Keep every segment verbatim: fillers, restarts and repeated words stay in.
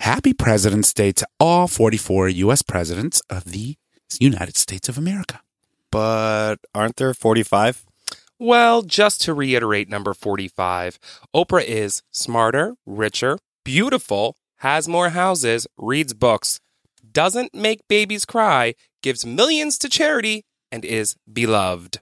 happy President's Day to all forty-four U S presidents of the United States of America. But aren't there forty-five? Well, just to reiterate number forty-five, Oprah is smarter, richer, beautiful, has more houses, reads books, doesn't make babies cry, gives millions to charity, and is beloved.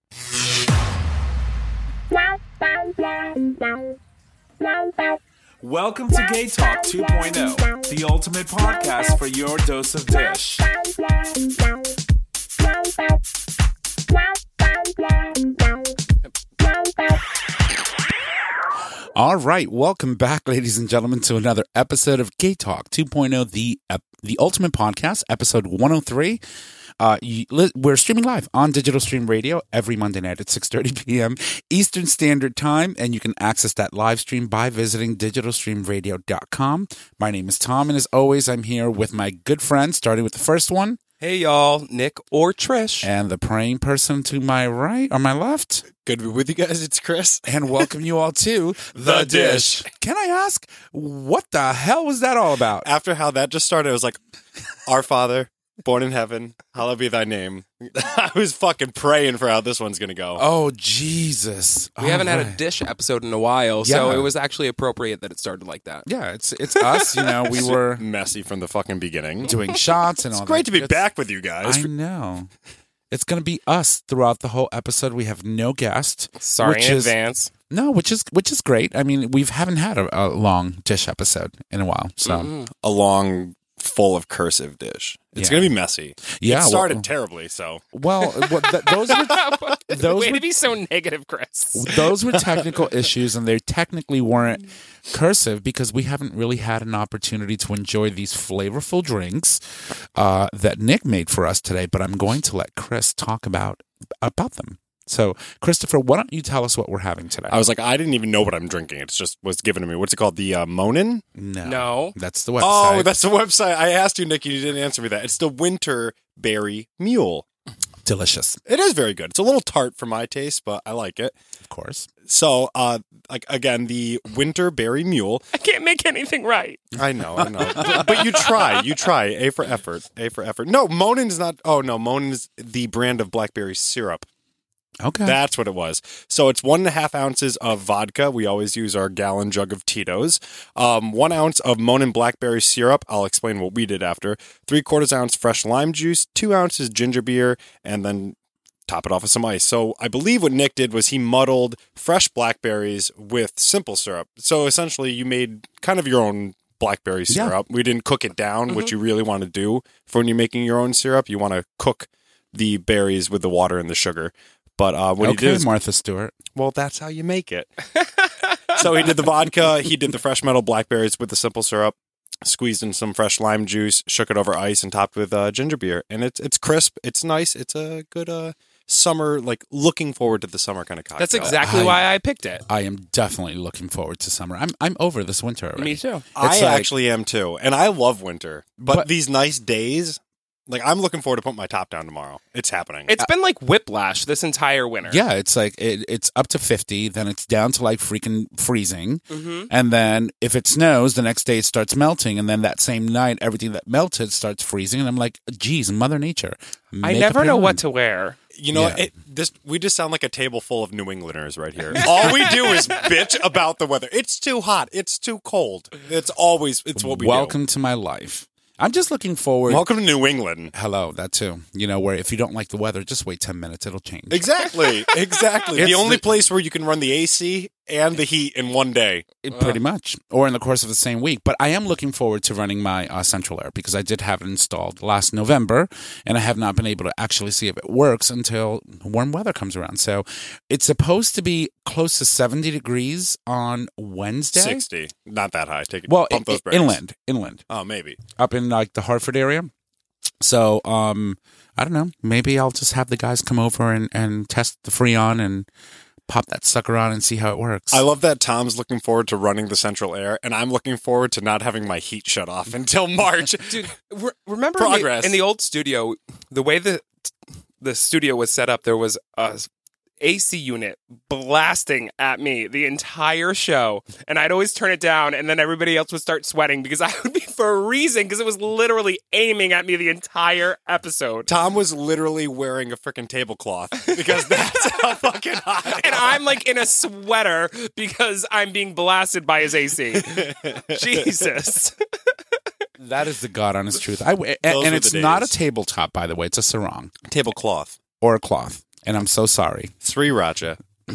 Welcome to Gay Talk two point oh, the ultimate podcast for your dose of dish. All right, welcome back, ladies and gentlemen, to another episode of Gay Talk two point oh, the ep- the ultimate podcast, episode one oh three. Uh, you, li- we're streaming live on Digital Stream Radio every Monday night at six thirty p.m. Eastern Standard Time, and you can access that live stream by visiting digital stream radio dot com. My name is Tom, and as always, I'm here with my good friends, starting with the first one. Hey, y'all, Nick or Trish. And the praying person to my right or my left. Good to be with you guys. It's Chris. And welcome you all to The Dish. Can I ask, what the hell was that all about? After how that just started, I was like, Our Father, born in heaven, hallowed be thy name. I was fucking praying for how this one's going to go. Oh, Jesus. We All haven't had a right. Dish episode in a while, so Yeah. it was actually appropriate that it started like that. Yeah, it's it's us. You know, we were Messy from the fucking beginning. doing shots and It's all great that. to be It's- back with you guys. I know. It's going to be us throughout the whole episode. We have no guest. Sorry which in is, advance. No, which is which is great. I mean, we haven't had a, a long Dish episode in a while. So, Mm-hmm. A long, full of cursive dish. It's Yeah. going to be messy. Yeah, It started well- terribly, so. well, what, th- those were those Way were to be so negative, Chris. those were technical issues, and they technically weren't cursive because we haven't really had an opportunity to enjoy these flavorful drinks uh, that Nick made for us today. But I'm going to let Chris talk about about them. So, Christopher, why don't you tell us what we're having today? I was like, I didn't even know what I'm drinking. It's just was given to me. What's it called? The uh, Monin? no, No. that's the website. Oh, that's the website. I asked you, Nick, you didn't answer me that. It's the Winter Berry Mule. delicious, It is very good. It's a little tart for my taste, but I like it. of course. So, uh, like again, the Winter Berry Mule. I can't make anything right. I know, I know, but, but you try, you try. A for effort, A for effort. No, Monin is not. Oh no, Monin is the brand of blackberry syrup. Okay, That's what it was. So it's one and a half ounces of vodka. We always use our gallon jug of Tito's. Um, one ounce of Monin blackberry syrup. I'll explain what we did after. Three quarters ounce fresh lime juice. Two ounces ginger beer, and then top it off with some ice. So I believe what Nick did was he muddled fresh blackberries with simple syrup. So essentially, you made kind of your own blackberry Yeah. syrup. We didn't cook it down, which you really want to do for when you're making your own syrup. You want to cook the berries with the water and the sugar. But uh, what okay, he did is, Martha Stewart. well, that's how you make it. So he did the vodka, he did the fresh metal blackberries with the simple syrup, squeezed in some fresh lime juice, shook it over ice, and topped with uh, ginger beer. And it's it's crisp, it's nice, it's a good uh, summer, like looking forward to the summer kind of cocktail. That's exactly I- why I picked it. I am definitely looking forward to summer. I'm I'm over this winter already. Me too. I It's like- actually am too, and I love winter. But, But- these nice days, like I'm looking forward to putting my top down tomorrow. It's happening. It's been like whiplash this entire winter. Yeah, it's like it, it's up to fifty, then it's down to like freaking freezing, Mm-hmm. and then if it snows, the next day it starts melting, and then that same night, everything that melted starts freezing, and I'm like, geez, Mother Nature. I make never up know your what mind. to wear. You know, Yeah. it, this we just sound like a table full of New Englanders right here. All we do is bitch about the weather. It's too hot. It's too cold. It's always it's what we Welcome to my life. I'm just looking do. forward. Welcome to New England. Hello, that too. You know, where if you don't like the weather, just wait ten minutes, it'll change. Exactly. Exactly. It's the only the- place where you can run the A C and the heat in one day. It- pretty much, or in the course of the same week. But I am looking forward to running my uh, central air because I did have it installed last November, and I have not been able to actually see if it works until warm weather comes around. So it's supposed to be close to seventy degrees on Wednesday. sixty. Not that high. Take it. Well, pump i- those brakes. inland, inland, Oh, maybe. up in like the Hartford area. So um, I don't know. Maybe I'll just have the guys come over and, and test the Freon and pop that sucker on and see how it works. I love that Tom's looking forward to running the central air, and I'm looking forward to not having my heat shut off until March. Dude, re- remember in the, Progress. in the old studio, the way the the studio was set up, there was a A C unit blasting at me the entire show, and I'd always turn it down, and then everybody else would start sweating because I would be freezing because it was literally aiming at me the entire episode. Tom was literally wearing a freaking tablecloth because that's how fucking hot. And I'm like in a sweater because I'm being blasted by his A C. Jesus. That is the God honest truth. I, and Those and were it's the not a days. tabletop, by the way. It's a sarong Tablecloth. or a cloth. And I'm so sorry. Sriracha.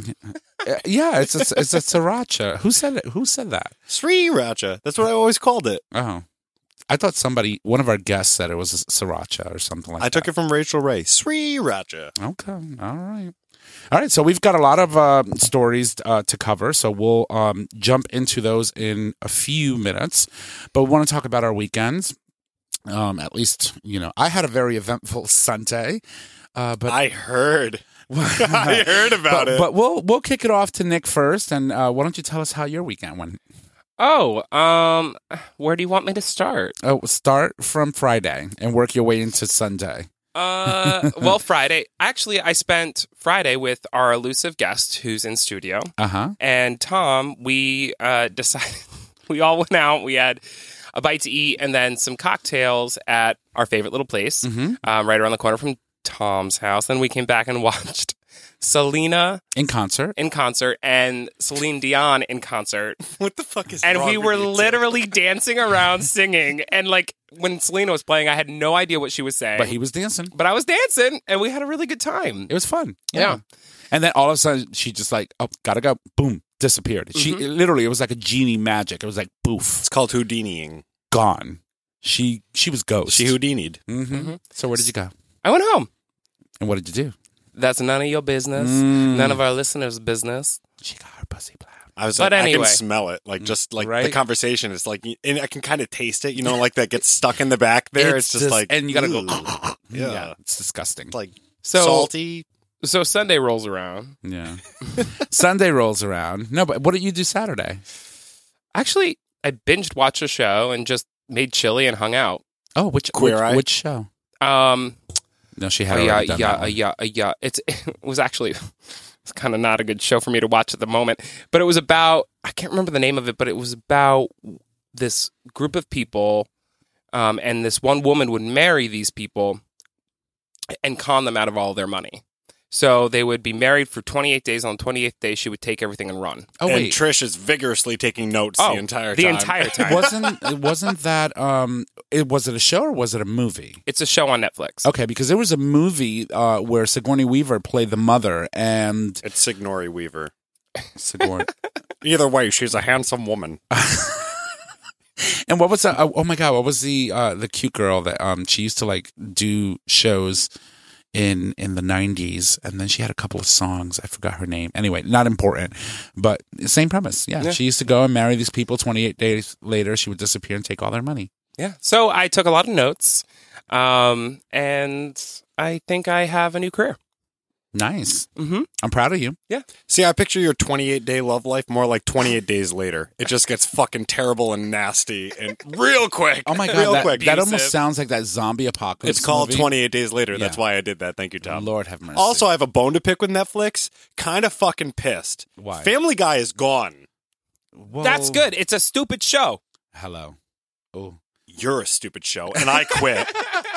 Uh, yeah, it's a, it's a sriracha. Who said it? Who said that? Sriracha. That's what I always called it. Oh, I thought somebody, one of our guests, said it was a sriracha or something like I that. took it from Rachel Ray. Sriracha. Okay, all right, all right. So we've got a lot of uh, stories uh, to cover, so we'll um, jump into those in a few minutes. But we want to talk about our weekends. Um, at least, you know, I had a very eventful Sunday. Uh, but I heard. I heard about but, it. But we'll we'll kick it off to Nick first, and uh, why don't you tell us how your weekend went? Oh, um, where do you want me to start? Oh, start from Friday and work your way into Sunday. Uh, well, Friday. Actually, I spent Friday with our elusive guest who's in studio. Uh huh. And Tom, we uh, decided, we all went out. We had a bite to eat and then some cocktails at our favorite little place, Mm-hmm. um, right around the corner from Tom's house. Then we came back and watched Selena In concert. in concert and Celine Dion in concert. What the fuck is And wrong we with were you two? literally dancing around singing. And like when Selena was playing, I had no idea what she was saying. But he was dancing. But I was dancing and we had a really good time. It was fun. Yeah. And then all of a sudden, she just like, oh, gotta go. Boom. Disappeared. She Mhm. literally, it was like a genie magic. It was like, boof. It's called Houdiniing. Gone. She she was ghost. She Houdini'd. Mm-hmm. Mhm. So where did you go? I went home. And what did you do? That's none of your business. Mm. None of our listeners' business. She got her pussy plowed. I was But like, I anyway. can smell it. Like, just like the Right? conversation is like, and I can kind of taste it, you know, like that gets stuck in the back there. It's, just, like, and you gotta go. "Ugh." yeah. Yeah. It's disgusting. It's like So salty. So Sunday rolls around. Yeah. Sunday rolls around. No, but what did you do Saturday? Actually, I binged watched a show and just made chili and hung out. Oh, which Queer which, Eye? which show? Um, No, she had uh, yeah, already done yeah, that uh, one. yeah, uh, yeah. It's it was actually it's kind of not a good show for me to watch at the moment. But it was about I can't remember the name of it, but it was about this group of people, um, and this one woman would marry these people and con them out of all their money. So they would be married for twenty-eight days. On the twenty-eighth day, she would take everything and run. Oh and wait, Trish is vigorously taking notes Oh, the entire the time. entire time. wasn't wasn't that um? It was it a show or was it a movie? It's a show on Netflix. Okay, because there was a movie uh, where Sigourney Weaver played the mother, and It's Sigourney Weaver. Sigourney. Either way, she's a handsome woman. And what was that? Oh, oh my god, what was the uh, the cute girl that um she used to like do shows in in the nineties, and then she had a couple of songs. I forgot her name. Anyway, not important, but same premise. Yeah, Yeah. she used to go and marry these people. twenty-eight days later, she would disappear and take all their money. Yeah. So I took a lot of notes, um, and I think I have a new career. Nice. Mm-hmm. I'm proud of you. See, I picture your twenty-eight day love life more like twenty-eight days later. It just gets fucking terrible and nasty and real quick. Oh my god, real that, quick. that almost Abusive. sounds like that zombie apocalypse. It's called movie. twenty-eight days later. That's Yeah. why I did that. Thank you, Tom. Lord have mercy. Also, I have a bone to pick with Netflix. Kind of fucking pissed. Why? Family Guy is gone. Whoa. That's good. It's a stupid show. Hello. Oh. You're a stupid show, and I quit.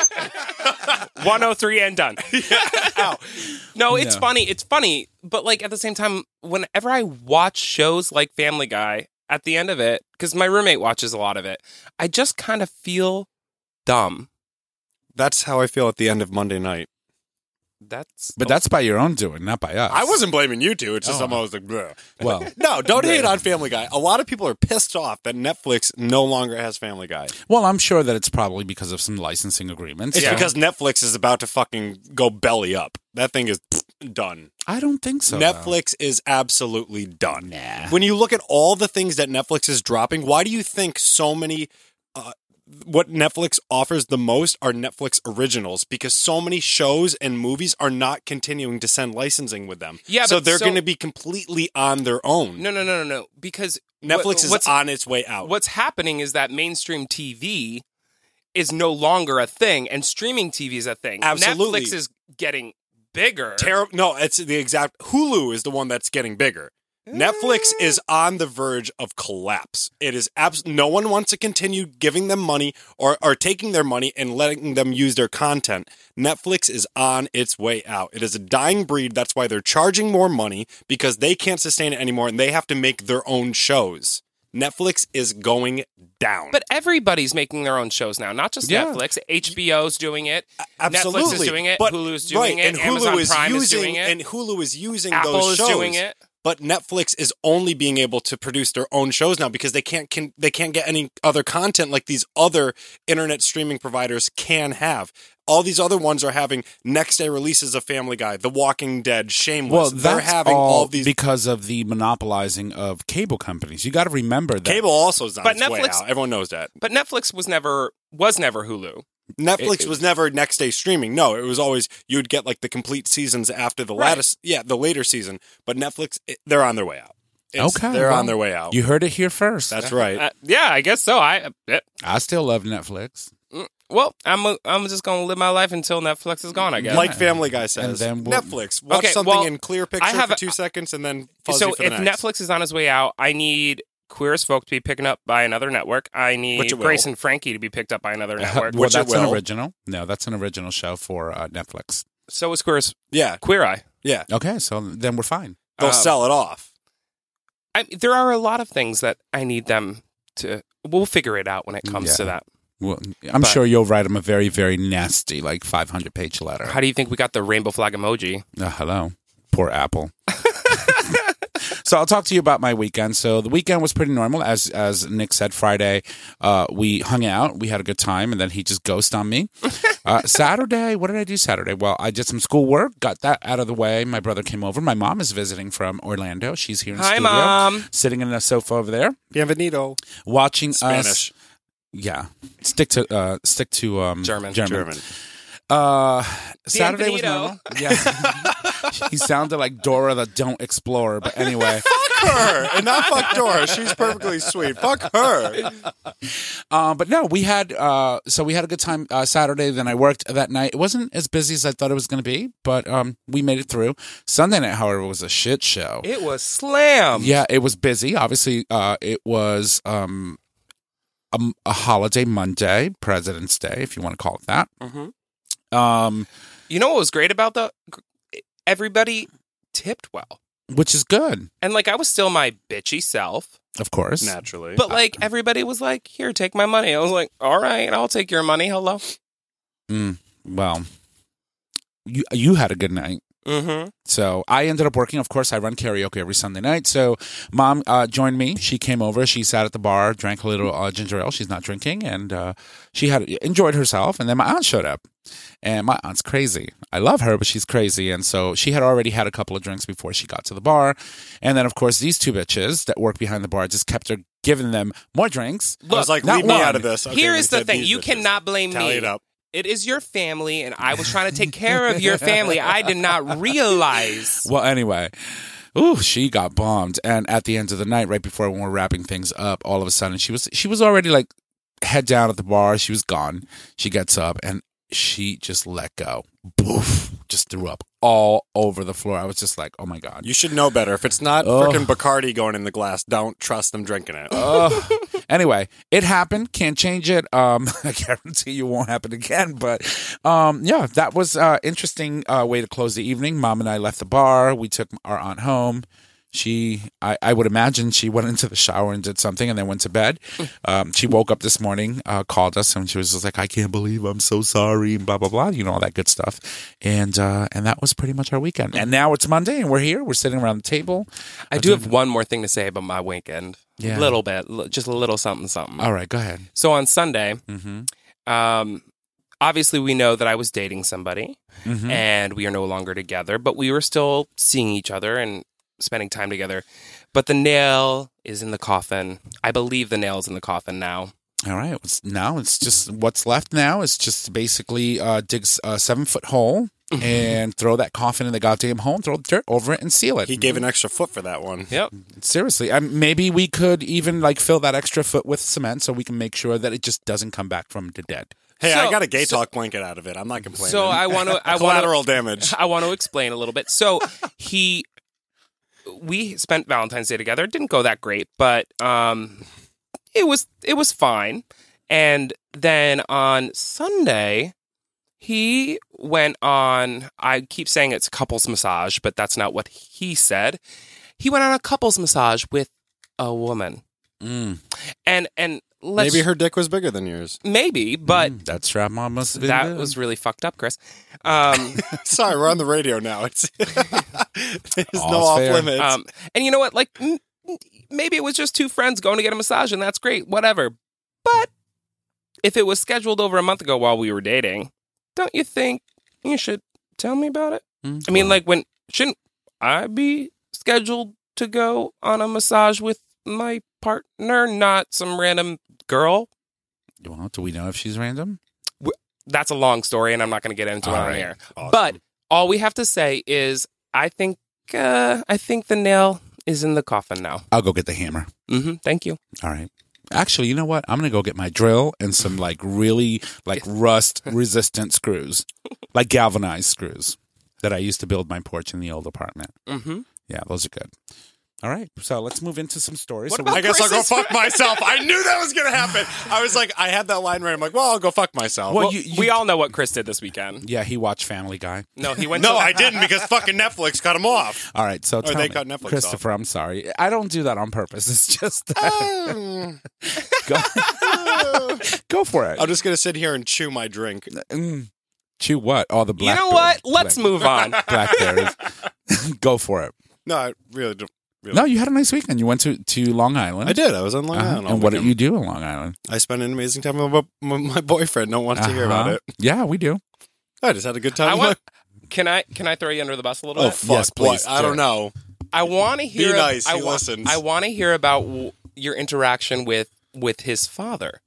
one oh three and done. Ow. No, it's No. funny. It's funny, but like at the same time, whenever I watch shows like Family Guy, at the end of it, because my roommate watches a lot of it, I just kind of feel dumb. That's how I feel at the end of Monday night. That's But that's by your own doing, not by us. I wasn't blaming you two. It's just Oh. I'm always like, bleh. Well, No, don't hate on Family Guy. A lot of people are pissed off that Netflix no longer has Family Guy. well, I'm sure that it's probably because of some licensing agreements. It's Yeah. because Netflix is about to fucking go belly up. That thing is done. I don't think so. Netflix is absolutely done. Nah. When you look at all the things that Netflix is dropping, why do you think so many uh, what Netflix offers the most are Netflix originals? Because so many shows and movies are not continuing to send licensing with them. Yeah, so but they're so- going to be completely on their own. no, no, no, no, no. Because Netflix what- is what's, on its way out. What's happening is that mainstream T V is no longer a thing, and streaming T V is a thing. Absolutely. Netflix is getting bigger. Terrible. No, it's the exact. Hulu is the one that's getting bigger. Netflix is on the verge of collapse. It is abs- no one wants to continue giving them money or, or taking their money and letting them use their content. Netflix is on its way out. It is a dying breed. That's why they're charging more money, because they can't sustain it anymore and they have to make their own shows. Netflix is going down. But everybody's making their own shows now, not just Yeah. Netflix. H B O's doing it. Absolutely. Netflix is doing it. But- Hulu's doing right, it. and Hulu Amazon is Prime using, is doing it. And Hulu is using Apple those is shows. doing it. But Netflix is only being able to produce their own shows now because they can't can, they can't get any other content like these other internet streaming providers can have. All these other ones are having next day releases of Family Guy, The Walking Dead, Shameless. Well, They're that's having all, all these. because of the monopolizing of cable companies. You got to remember that. Cable also is on But its way Netflix- out. Everyone knows that. But Netflix was never was never Hulu. Netflix It- it- was never next day streaming. No, it was always you'd get like the complete seasons after the Right. latest, yeah, the later season. But Netflix, it, they're on their way out. It's- Okay, they're well, on their way out. You heard it here first. That's right. Uh, yeah, I guess so. I uh, I still love Netflix. well, I'm a, I'm just gonna live my life until Netflix is gone. I guess. Like Family Guy says, And then we'll- Netflix. Watch Okay, something well, in clear picture I have for a- two seconds and then fuzzy so for if the next. Netflix is on its way out, I need Queer as Folk to be picking up by another network. I Which need it will. Grace and Frankie to be picked up by another network. well, Which it that's an will. original. No, that's an original show for uh, Netflix. So is Queer as Yeah, Queer Eye. yeah, Okay, so then we're fine. they'll Um, sell it off. I, there are a lot of things that I need them to. We'll figure it out when it comes Yeah. to that. Well, I'm But- sure you'll write them a very, very nasty, like five hundred page letter. How do you think we got the rainbow flag emoji? Uh, hello. Poor Apple. So I'll talk to you about my weekend. So the weekend was pretty normal. As as Nick said, Friday uh, we hung out. We had a good time, and then he just ghosted on me. Uh, Saturday, what did I do Saturday? Well, I did some schoolwork, got that out of the way. My brother came over. My mom is visiting from Orlando. She's here in Hi, studio, Mom. sitting in a sofa over there, Bienvenido. watching Spanish. us. Yeah, stick to uh, stick to um, German. German. German. Uh, Saturday was Bienvenido. normal. Yeah, he sounded like Dora the Don't Explorer. But anyway, her and not fuck Dora. She's perfectly sweet. Fuck her. um, but no, we had uh, so we had a good time uh, Saturday. Then I worked that night. It wasn't as busy as I thought it was going to be, but um, we made it through. Sunday night, however, was a shit show. It was slam. Yeah, it was busy. Obviously, uh, it was um, a, a holiday Monday, President's Day, if you want to call it that. Mhm. Um, You know what was great about the? Everybody tipped well, which is good, and like I was still my bitchy self, of course. Naturally. but like everybody was like, "Here, take my money." I was like, "All right, I'll take your money." Hello. Mm, well, you you had a good night. Mm-hmm. So I ended up working. Of course, I run karaoke every Sunday night. So mom uh, joined me. She came over. She sat at the bar, drank a little uh, ginger ale. She's not drinking, and uh, she had enjoyed herself. And then my aunt showed up, and my aunt's crazy. I love her, but she's crazy. And so she had already had a couple of drinks before she got to the bar. And then, of course, these two bitches that work behind the bar just kept her giving them more drinks. I was like, not leave me one. out of this. Okay, Here we is the said thing: these you bitches. cannot blame Tally me. it up. It is your family, and I was trying to take care of your family. I did not realize. Well, anyway, ooh, she got bombed. And at the end of the night, right before when we're wrapping things up, all of a sudden she was she was already like head down at the bar. She was gone. She gets up and she just let go. Boof. Just threw up all over the floor. I was just like, oh my God. You should know better. If it's not Oh. freaking Bacardi going in the glass, don't trust them drinking it. Ugh. Anyway, it happened. Can't change it. Um, I guarantee you won't happen again. But um, yeah, that was uh interesting uh, way to close the evening. Mom and I left the bar. We took our aunt home. She, I, I would imagine she went into the shower and did something and then went to bed. Um, she woke up this morning, uh, called us, and she was just like, I can't believe I'm so sorry, and blah, blah, blah, you know, all that good stuff. And uh, and that was pretty much our weekend. And now it's Monday, and we're here. We're sitting around the table. I do have one more thing to say about my weekend. Yeah. A little bit, l- just a little something, something. All right, go ahead. So on Sunday, Mm-hmm. um, obviously we know that I was dating somebody, Mm-hmm. and we are no longer together, but we were still seeing each other and spending time together. But the nail is in the coffin. I believe the nail's in the coffin now. All right. It's, now it's just what's left now is just basically uh, dig a seven foot hole and throw that coffin in the goddamn hole and throw dirt over it and seal it. He gave an extra foot for that one. Yep. Seriously. Um, maybe we could even like fill that extra foot with cement so we can make sure that it just doesn't come back from the dead. Hey, So- I got a gay so- talk blanket out of it. I'm not complaining. So I want to. I want to. Collateral damage. I want to explain a little bit. So he, we spent Valentine's Day together. It didn't go that great, but um, it was it was fine. And then on Sunday, he went on. I keep saying it's couples massage, but that's not what he said. He went on a couples massage with a woman, Mm. and and let's, Maybe her dick was bigger than yours. maybe, but Mm, that strap on must have been that good. was really fucked up, Chris. Um, Sorry, we're on the radio now. It's There's no All's off fair. limits. Um, and you know what? Like, m- maybe it was just two friends going to get a massage, and that's great, whatever. But if it was scheduled over a month ago while we were dating, don't you think you should tell me about it? Mm, I mean, well, like, when shouldn't I be scheduled to go on a massage with my partner, not some random girl? well, do we know if she's random? That's a long story, and I'm not going to get into it All on right. here. Awesome. But all we have to say is, I think, uh, I think the nail is in the coffin now. I'll go get the hammer. Mm-hmm. Thank you. All right. Actually, you know what? I'm gonna go get my drill and some like really like rust resistant screws, like galvanized screws that I used to build my porch in the old apartment. Mm-hmm. Yeah, those are good. All right, so let's move into some stories. What So about I guess I'll go Chris's- fuck myself. I knew that was going to happen. I was like, I had that line right. I'm like, well, I'll go fuck myself. Well, Well, you- you- we all know what Chris did this weekend. yeah, he watched Family Guy. No, he went. no, to, I didn't because fucking Netflix cut him off. All right, so tell they me, cut Netflix Christopher, I'm sorry. I don't do that on purpose. It's just that. go, go for it. I'm just going to sit here and chew my drink. Mm. Chew what? Oh, the You black. know what? Let's move on. Blackberries. Go for it. No, I really don't. Really. No, you had a nice weekend. You went to, to Long Island. I did. I was on Long Uh-huh. Island. all And what did weekend. you do in Long Island? I spent an amazing time with my, my boyfriend. No one wants to hear about Uh-huh. it. Yeah, we do. I just had a good time. I with want. Can I? Can I throw you under the bus a little my- oh, bit? fuck. Yes, please, What? I don't do it. know. I want to hear. Be nice, I he wa- listens. I want to hear about w- your interaction with with his father.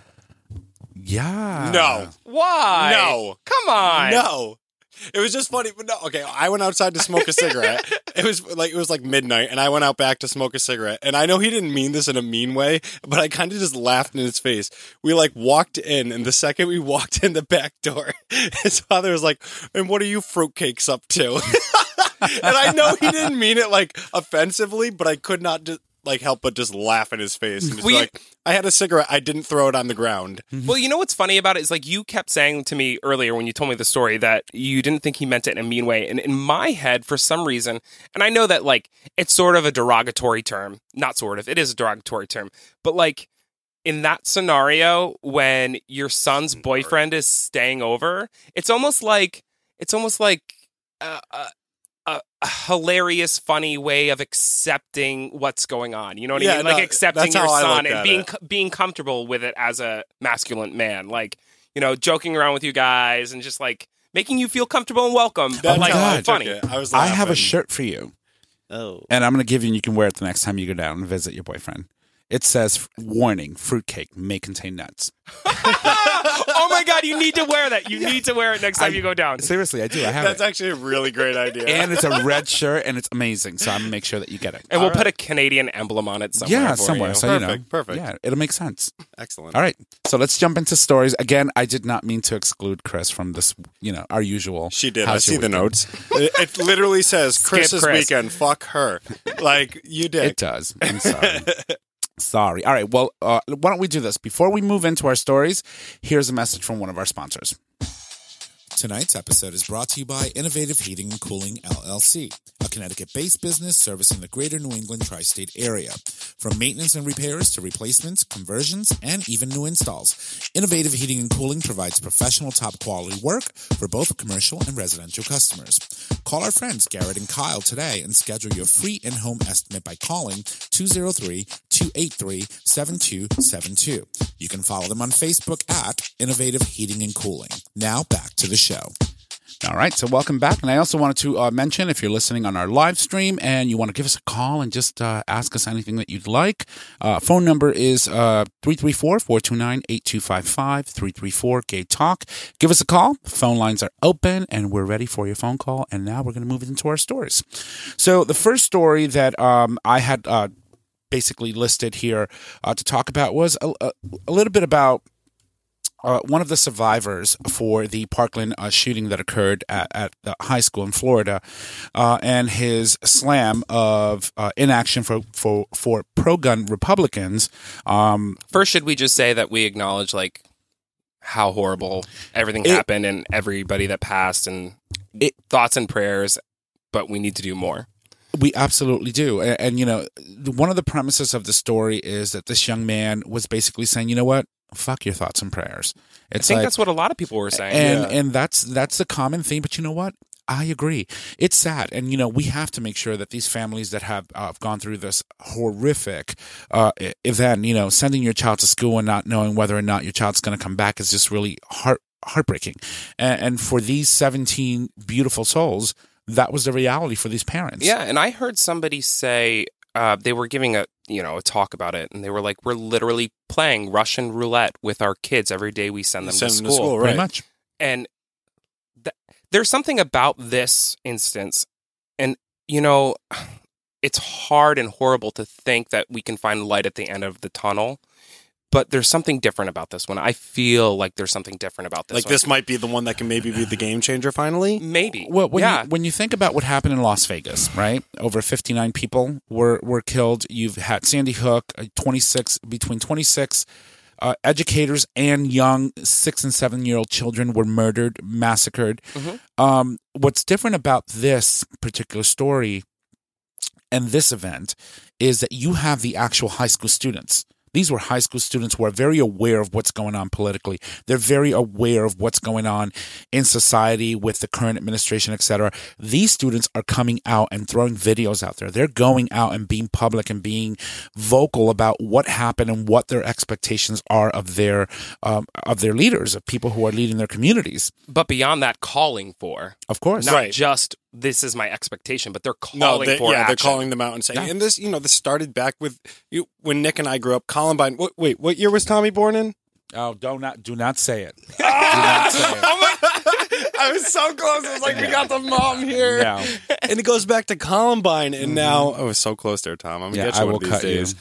Yeah. No. Why? No. Come on. No. It was just funny. But no, okay, I went outside to smoke a cigarette. It was like it was like midnight, and I went out back to smoke a cigarette. And I know he didn't mean this in a mean way, but I kind of just laughed in his face. We like walked in, and the second we walked in the back door, his father was like, "And what are you fruitcakes up to?" And I know he didn't mean it like offensively, but I could not just like help but just laugh in his face and just Well, be you- like, "I had a cigarette. I didn't throw it on the ground." Well, you know what's funny about it is like you kept saying to me earlier when you told me the story that you didn't think he meant it in a mean way. And in my head, for some reason, and I know that like it's sort of a derogatory term, not sort of, it is a derogatory term, but like in that scenario when your son's boyfriend is staying over, it's almost like it's almost like uh, uh, a, a hilarious, funny way of accepting what's going on. You know what I Yeah, mean? Like no, accepting that's your how I son looked and at being it. co- being comfortable with it as a masculine man. Like, you know, joking around with you guys and just like making you feel comfortable and welcome. But That's like how I took funny. it. I was. I have a laughing. shirt for you, Oh. and I'm going to give you, and you can wear it the next time you go down and visit your boyfriend. It says, warning, fruitcake may contain nuts. Oh my God, you need to wear that. You need to wear it next time I- you go down. Seriously, I do. I have That's it. actually a really great idea. And it's a red shirt, and it's amazing. So I'm going to make sure that you get it. And we'll All right. put a Canadian emblem on it somewhere. yeah, for somewhere. you. So, you know. Perfect, perfect. Yeah, it'll make sense. Excellent. All right. So let's jump into stories. Again, I did not mean to exclude Chris from this, you know, our usual. She did. I how's see your the weekend? notes. It, it literally says Chris's Chris. weekend. Fuck her. Like you did. It does. I'm sorry. Sorry. All right. Well, uh, why don't we do this? Before we move into our stories, here's a message from one of our sponsors. Tonight's episode is brought to you by Innovative Heating and Cooling, L L C, a Connecticut-based business servicing the greater New England tri-state area. From maintenance and repairs to replacements, conversions, and even new installs, Innovative Heating and Cooling provides professional top-quality work for both commercial and residential customers. Call our friends Garrett and Kyle today and schedule your free in-home estimate by calling two oh three, two eight three, seven two seven two. You can follow them on Facebook at Innovative Heating and Cooling. Now back to the show. All right, so welcome back. And I also wanted to uh, mention, if you're listening on our live stream and you want to give us a call and just uh, ask us anything that you'd like, uh, phone number is uh, three three four, four two nine, eight two five five, three three four, gay talk. Give us a call. Phone lines are open, and we're ready for your phone call. And now we're going to move into our stories. So the first story that um, I had uh, basically listed here uh, to talk about was a, a, a little bit about uh, one of the survivors for the Parkland uh, shooting that occurred at, at the high school in Florida, uh, and his slam of uh, inaction for, for, for pro-gun Republicans. Um, First, should we just say that we acknowledge like how horrible everything It- happened and everybody that passed and It- thoughts and prayers, but we need to do more. We absolutely do. And, and, you know, one of the premises of the story is that this young man was basically saying, you know what? Fuck your thoughts and prayers. I It's think like, that's what a lot of people were saying. and, Yeah. and that's, that's the common theme. But you know what? I agree. It's sad. And, you know, we have to make sure that these families that have uh, gone through this horrific uh, e- event, you know, sending your child to school and not knowing whether or not your child's going to come back is just really heart heartbreaking. And, and for these seventeen beautiful souls, that was the reality for these parents. Yeah, and I heard somebody say uh, they were giving a you know a talk about it, and they were like, "We're literally playing Russian roulette with our kids every day we send them, Send to, them school. to school, Pretty right? much. And th- there's something about this instance, and you know, it's hard and horrible to think that we can find light at the end of the tunnel. But there's something different about this one. I feel like there's something different about this Like one. this might be the one that can maybe be the game changer finally. Maybe. Well, when yeah. you, when you think about what happened in Las Vegas, right? Over fifty-nine people were, were killed. You've had Sandy Hook, uh, twenty-six between twenty-six uh, educators and young six and seven year old children were murdered, massacred. Mm-hmm. Um, what's different about this particular story and this event is that you have the actual high school students. These were high school students who are very aware of what's going on politically. They're very aware of what's going on in society with the current administration, et cetera. These students are coming out and throwing videos out there. They're going out and being public and being vocal about what happened and what their expectations are of their um, of their leaders, of people who are leading their communities. But beyond that, calling for. Of course. Not Right. just this is my expectation, but they're calling No, they, for yeah, action. they're calling them out and saying, Yeah. and this, you know, this started back with you when Nick and I grew up. Columbine. What, wait, what year was Tommy born in? Oh, do not do not say it. Do not say it. I was so close. I was like, we got the mom here. No. And it goes back to Columbine, and now I was so close there, Tom. I'm gonna Yeah, get you I one will of these cut you. days.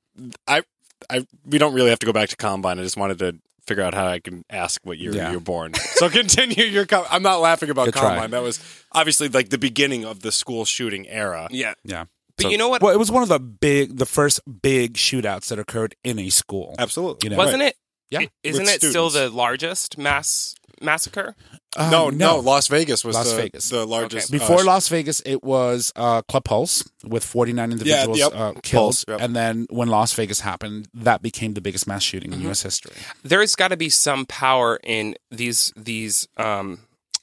I, I, we don't really have to go back to Columbine. I just wanted to figure out how I can ask what year Yeah. you were born. So continue your. Com- I'm not laughing about Good try. Columbine. That was obviously like the beginning of the school shooting era. Yeah. Yeah. But So- you know what? Well, it was one of the big, the first big shootouts that occurred in a school. Absolutely. You know, Wasn't it? Yeah. i- Isn't With it still students. the largest mass massacre? Uh, no, no, Las Vegas was Las the, Vegas. the largest. Okay. Before uh, Las Vegas, it was uh, Club Pulse with forty-nine individuals yep. uh, killed. Pulse, yep. And then when Las Vegas happened, that became the biggest mass shooting in U S history. There's got to be some power in these these um,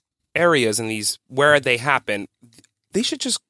areas and these where they happen. They should just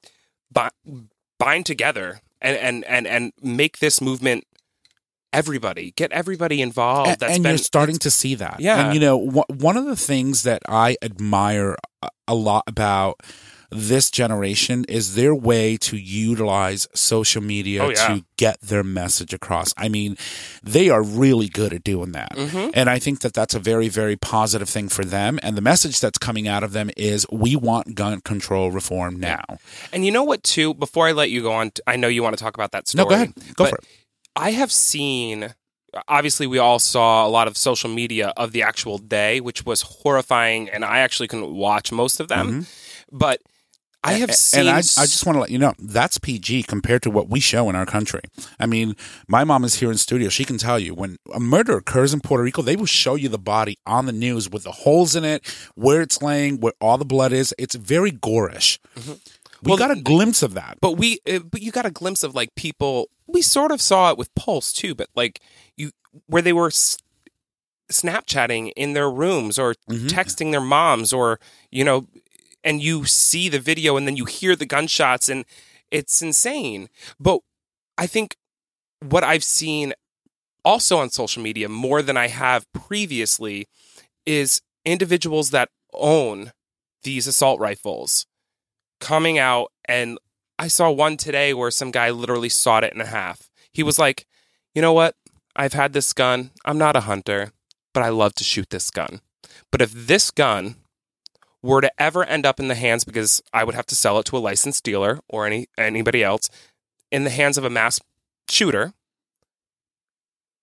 bi- bind together and, and, and, and make this movement. Everybody get everybody involved. And, That's and been, you're starting to see that. Yeah. And, you know, wh- one of the things that I admire a- a lot about this generation is their way to utilize social media Oh, yeah. to get their message across. I mean, they are really good at doing that. Mhm. And I think that that's a very, very positive thing for them. And the message that's coming out of them is we want gun control reform now. And you know what, too? Before I let you go on, t- I know you want to talk about that story. No, go ahead. Go but for it. I have seen, obviously, we all saw a lot of social media of the actual day, which was horrifying, and I actually couldn't watch most of them. But I have seen. And I, I just want to let you know, that's P G compared to what we show in our country. I mean, my mom is here in studio. She can tell you when a murder occurs in Puerto Rico, they will show you the body on the news with the holes in it, where it's laying, where all the blood is. It's very gorish. We Well, got a glimpse of that. But we, uh, but you got a glimpse of like people. We sort of saw it with Pulse too, but like you, where they were s- Snapchatting in their rooms or Mhm. texting their moms, or you know, and you see the video and then you hear the gunshots, and it's insane. But I think what I've seen also on social media more than I have previously is individuals that own these assault rifles coming out. And I saw one today where some guy literally sawed it in half. He was like, you know what? I've had this gun. I'm not a hunter, but I love to shoot this gun. But if this gun were to ever end up in the hands, because I would have to sell it to a licensed dealer or any anybody else, in the hands of a mass shooter,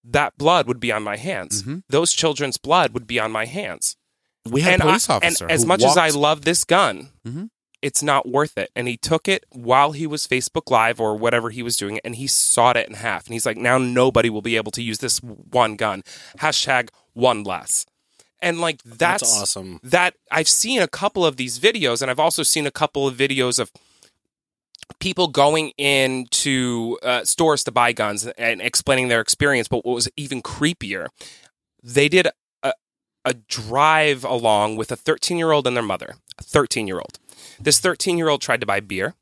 that blood would be on my hands. Mhm. Those children's blood would be on my hands. We had and a police I, officer. And as who much as I walked- love this gun, Mhm. it's not worth it. And he took it while he was Facebook Live or whatever he was doing, and he sawed it in half. And he's like, now nobody will be able to use this one gun. Hashtag one less. And like that's, That's awesome. That I've seen a couple of these videos, and I've also seen a couple of videos of people going into uh, stores to buy guns and explaining their experience. But what was even creepier, they did a, a drive along with a thirteen-year-old and their mother. A thirteen-year-old. This thirteen-year-old tried to buy beer,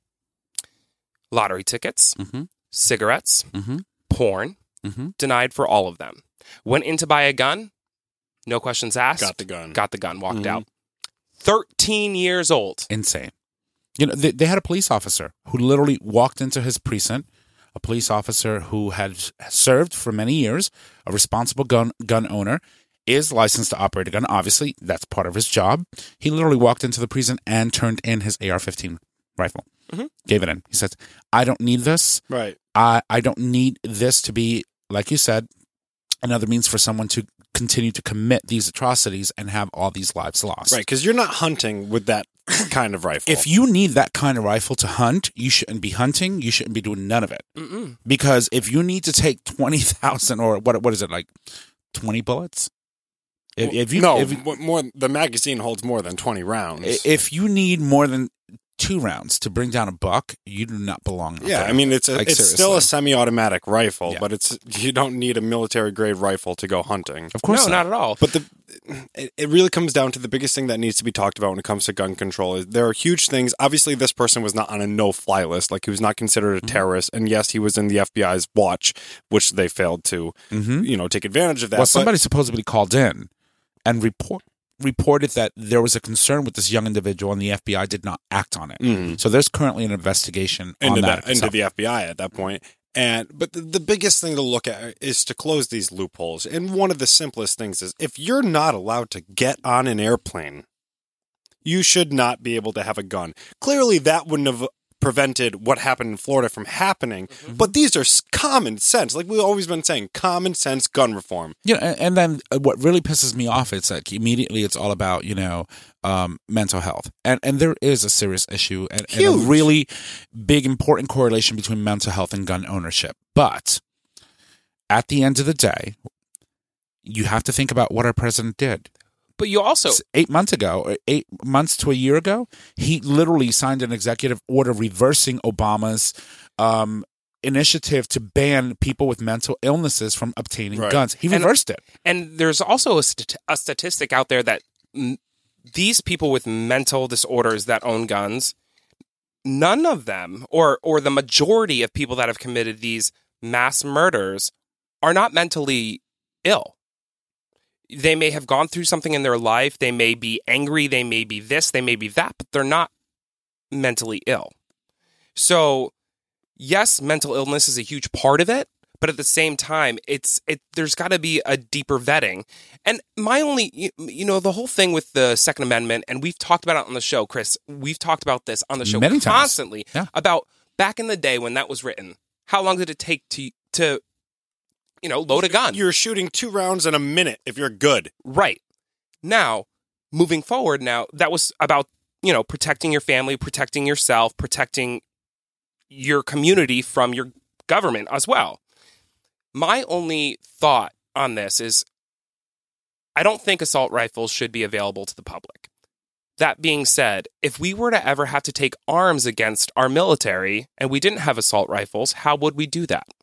lottery tickets, Mhm. cigarettes, Mhm. porn, Mhm. denied for all of them. Went in to buy a gun, no questions asked. Got the gun. Got the gun, walked Mhm. out. thirteen years old. Insane. You know, they, they had a police officer who literally walked into his precinct, a police officer who had served for many years, a responsible gun gun owner, is licensed to operate a gun. Obviously, that's part of his job. He literally walked into the precinct and turned in his A R fifteen rifle. Mhm. Gave it in. He says, I don't need this. Right. I, I don't need this to be, like you said, another means for someone to continue to commit these atrocities and have all these lives lost. Right, because you're not hunting with that kind of rifle. If you need that kind of rifle to hunt, you shouldn't be hunting. You shouldn't be doing none of it. Mm-mm. Because if you need to take twenty thousand or what what is it, like twenty bullets? If, if you no, if, m- more the magazine holds more than twenty rounds. if you need more than two rounds to bring down a buck, you do not belong. out yeah, there. I mean it's a, Like, it's still a seriously. semi-automatic rifle, Yeah. but it's you don't need a military grade rifle to go hunting. Of course No, not at all. But the it, it really comes down to the biggest thing that needs to be talked about when it comes to gun control is there are huge things. Obviously, this person was not on a no-fly list, like he was not considered a Mm-hmm. terrorist, and yes, he was in the F B I's watch, which they failed to, Mhm. you know, take advantage of that. Well, But- somebody supposedly called in and report reported that there was a concern with this young individual, and the F B I did not act on it. Mhm. So there's currently an investigation into on that that. into itself. the F B I at that point. And but the, the biggest thing to look at is to close these loopholes. And one of the simplest things is if you're not allowed to get on an airplane, you should not be able to have a gun. Clearly, that wouldn't have prevented what happened in Florida from happening. But these are s- common sense, like we've always been saying, common sense gun reform. You know, and, and then uh, what really pisses me off, it's like immediately it's all about, you know, um, mental health. And and there is a serious issue and, and a Huge. really big, important correlation between mental health and gun ownership. But at the end of the day, you have to think about what our president did. But you also, S- Eight months ago, or eight months to a year ago, he literally signed an executive order reversing Obama's um, initiative to ban people with mental illnesses from obtaining Right. guns. He And- reversed it. and there's also a, st- a statistic out there that m- these people with mental disorders that own guns, none of them, or or the majority of people that have committed these mass murders, are not mentally ill. They may have gone through something in their life. They may be angry. They may be this. They may be that. But they're not mentally ill. So, yes, mental illness is a huge part of it. But at the same time, it's it. There's got to be a deeper vetting. And my only, you, you know, the whole thing with the Second Amendment, and we've talked about it on the show, Chris. We've talked about this on the show Many times. constantly Yeah. about back in the day when that was written. How long did it take to to, you know, load a gun? You're shooting two rounds in a minute if you're good. Right. Now, moving forward now, that was about, you know, protecting your family, protecting yourself, protecting your community from your government as well. My only thought on this is I don't think assault rifles should be available to the public. That being said, if we were to ever have to take arms against our military and we didn't have assault rifles, how would we do that?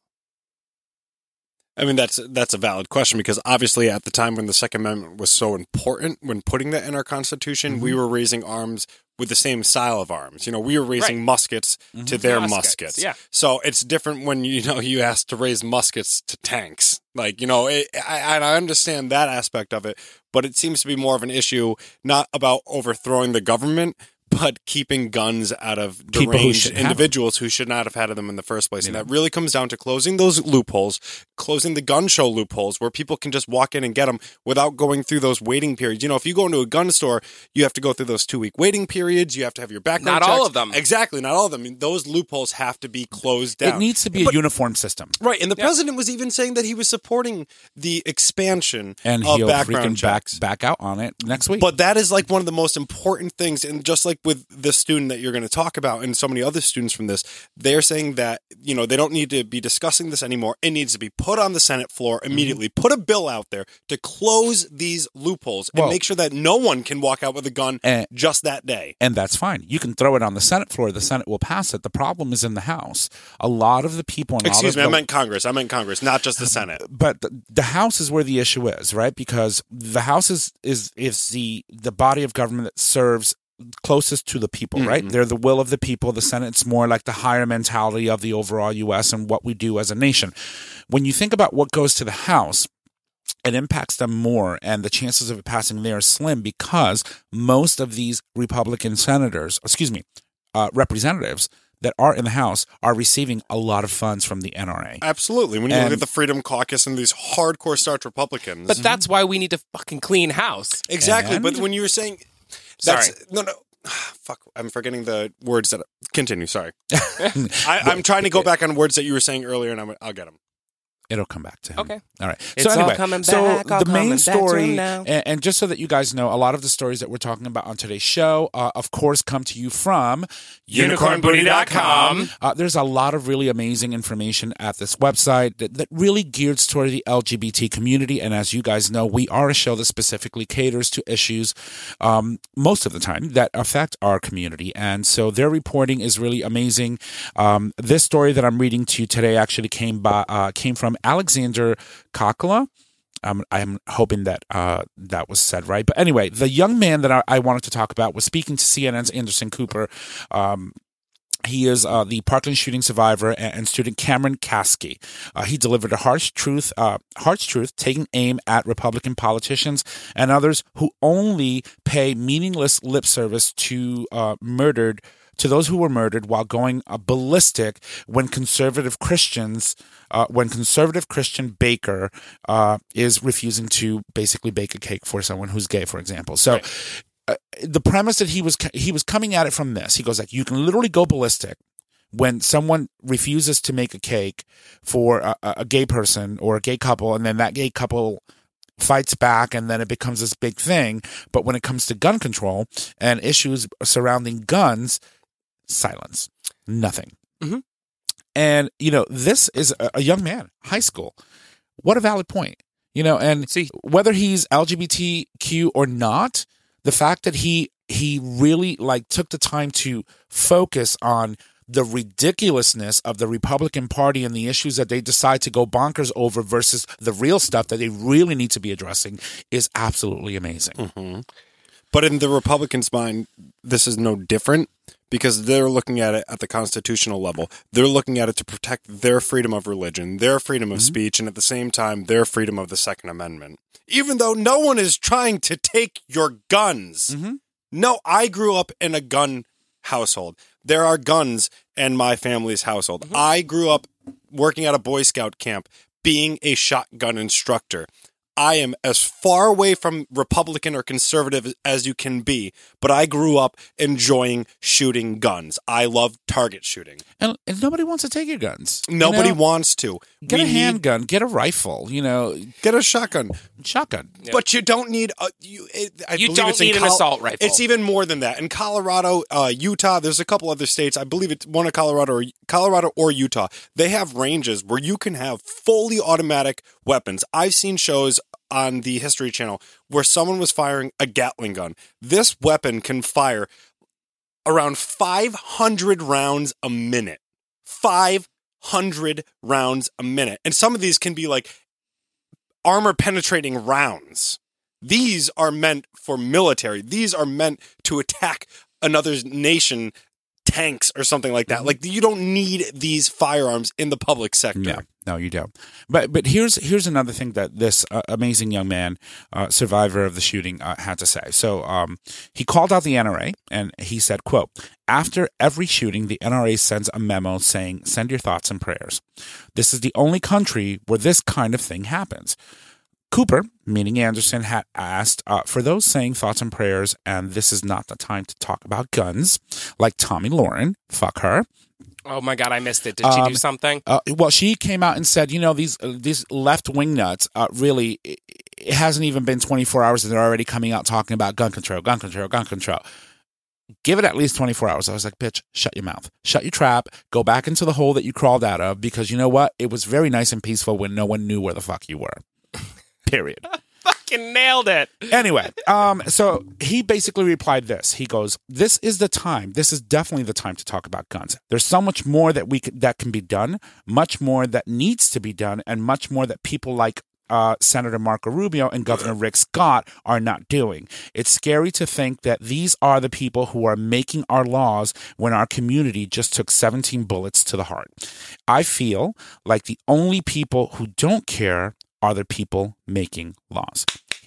I mean, that's that's a valid question because obviously at the time when the Second Amendment was so important, when putting that in our Constitution, Mm-hmm. we were raising arms with the same style of arms. You know, we were raising Right. muskets to their muskets. Muskets, yeah. So it's different when, you know, you ask to raise muskets to tanks. Like, you know, it, I, I understand that aspect of it, but it seems to be more of an issue, not about overthrowing the government, but keeping guns out of People who deranged shouldn't have individuals who should not have had them in the first place. And that really comes down to closing those loopholes, closing the gun show loopholes where people can just walk in and get them without going through those waiting periods. You know, if you go into a gun store, you have to go through those two-week waiting periods. You have to have your background Not checks. all of them. Exactly, not all of them. I mean, those loopholes have to be closed down. It needs to be But- a uniform system. Right, and the president was even saying that he was supporting the expansion And of he'll background freaking back, checks. back out on it next week. But that is like one of the most important things. And just like with the student that you're going to talk about and so many other students from this, they're saying that, you know, they don't need to be discussing this anymore. It needs to be put on the Senate floor immediately. Mm-hmm. Put a bill out there to close these loopholes and Well- make sure that no one can walk out with a gun And- just that day. And that's fine. You can throw it on the Senate floor. The Senate will pass it. The problem is in the House. A lot of the people in Excuse me, all I of the, meant Congress. I meant Congress, not just the Senate. but the, the House is where the issue is, right? Because the House is is is the the body of government that serves closest to the people, right? Mm-hmm. They're the will of the people. The Senate's more like the higher mentality of the overall U S and what we do as a nation. When you think about what goes to the House, it impacts them more, and the chances of it passing there are slim because most of these Republican senators, excuse me, uh, representatives that are in the House are receiving a lot of funds from the N R A. Absolutely. When you And- look at the Freedom Caucus and these hardcore starch Republicans. But that's why we need to fucking clean house. Exactly. And- But when you were saying, that's, no, no, fuck, I'm forgetting the words that, continue, sorry. I, I'm trying to go back on words that you were saying earlier, and I'm, I'll get them. It'll come back to him. Okay. All right. It's so all anyway, coming so back, all the main coming back to story, him now. and, and just so that you guys know, a lot of the stories that we're talking about on today's show, uh, of course, come to you from unicorn booty dot com. Uh, there's a lot of really amazing information at this website that, that really geared toward the L G B T community. And as you guys know, we are a show that specifically caters to issues um, most of the time that affect our community. And so their reporting is really amazing. Um, this story that I'm reading to you today actually came by uh, came from Alexander Kakala. Um, I'm hoping that uh, that was said right. But anyway, the young man that I, I wanted to talk about was speaking to C N N's Anderson Cooper. Um, He is uh, the Parkland shooting survivor and, and student Cameron Kasky. Uh, he delivered a harsh truth, uh, harsh truth, taking aim at Republican politicians and others who only pay meaningless lip service to uh, murdered to those who were murdered while going uh, ballistic when conservative Christians, uh, when conservative Christian baker uh, is refusing to basically bake a cake for someone who's gay, for example. So. Right. Uh, the premise that he was he was coming at it from this, he goes like, you can literally go ballistic when someone refuses to make a cake for a, a gay person or a gay couple, and then that gay couple fights back, and then it becomes this big thing. But when it comes to gun control and issues surrounding guns, silence, nothing. Mm-hmm. And you know, this is a, a young man, high school. What a valid point, you know. And See, whether he's L G B T Q or not. The fact that he he really like took the time to focus on the ridiculousness of the Republican Party and the issues that they decide to go bonkers over versus the real stuff that they really need to be addressing is absolutely amazing. Mm-hmm. But in the Republicans' mind, this is no different because they're looking at it at the constitutional level. They're looking at it to protect their freedom of religion, their freedom of mm-hmm. speech, and at the same time, their freedom of the Second Amendment. Even though no one is trying to take your guns. Mm-hmm. No, I grew up in a gun household. There are guns in my family's household. Mm-hmm. I grew up working at a Boy Scout camp, being a shotgun instructor. I am as far away from Republican or conservative as you can be, but I grew up enjoying shooting guns. I love target shooting. And, and nobody wants to take your guns. Nobody you know? wants to. Get we a handgun, get a rifle, you know. Get a shotgun. Shotgun. Yeah. But you don't need a... You, it, I you believe don't it's in need an Col- assault rifle. It's even more than that. In Colorado, uh, Utah, there's a couple other states. I believe it's one of Colorado or, Colorado or Utah. They have ranges where you can have fully automatic weapons. I've seen shows on the History Channel where someone was firing a Gatling gun. This weapon can fire around five hundred rounds a minute. five hundred rounds a minute. And some of these can be like armor penetrating rounds. These are meant for military. These are meant to attack another nation tanks or something like that. Like, you don't need these firearms in the public sector. No, no, you don't. But but here's here's another thing that this uh, amazing young man, uh, survivor of the shooting, uh, had to say. So um, he called out the N R A and he said, quote, "After every shooting, the N R A sends a memo saying, 'Send your thoughts and prayers.' This is the only country where this kind of thing happens." Cooper, meaning Anderson, had asked, uh, for those saying thoughts and prayers, and this is not the time to talk about guns, like Tommy Lauren, fuck her. Oh my God, I missed it. Did she Um, do something? Uh, well, she came out and said, you know, these uh, these left wing nuts, uh, really, it, it hasn't even been twenty-four hours and they're already coming out talking about gun control, gun control, gun control. Give it at least twenty-four hours. I was like, bitch, shut your mouth. Shut your trap. Go back into the hole that you crawled out of, because you know what? It was very nice and peaceful when no one knew where the fuck you were. Period. Fucking nailed it. Anyway, um, so he basically replied this. He goes, "This is the time. This is definitely the time to talk about guns. There's so much more that we could, that can be done, much more that needs to be done, and much more that people like uh, Senator Marco Rubio and Governor Rick Scott are not doing. It's scary to think that these are the people who are making our laws when our community just took seventeen bullets to the heart. I feel like the only people who don't care are the people making laws."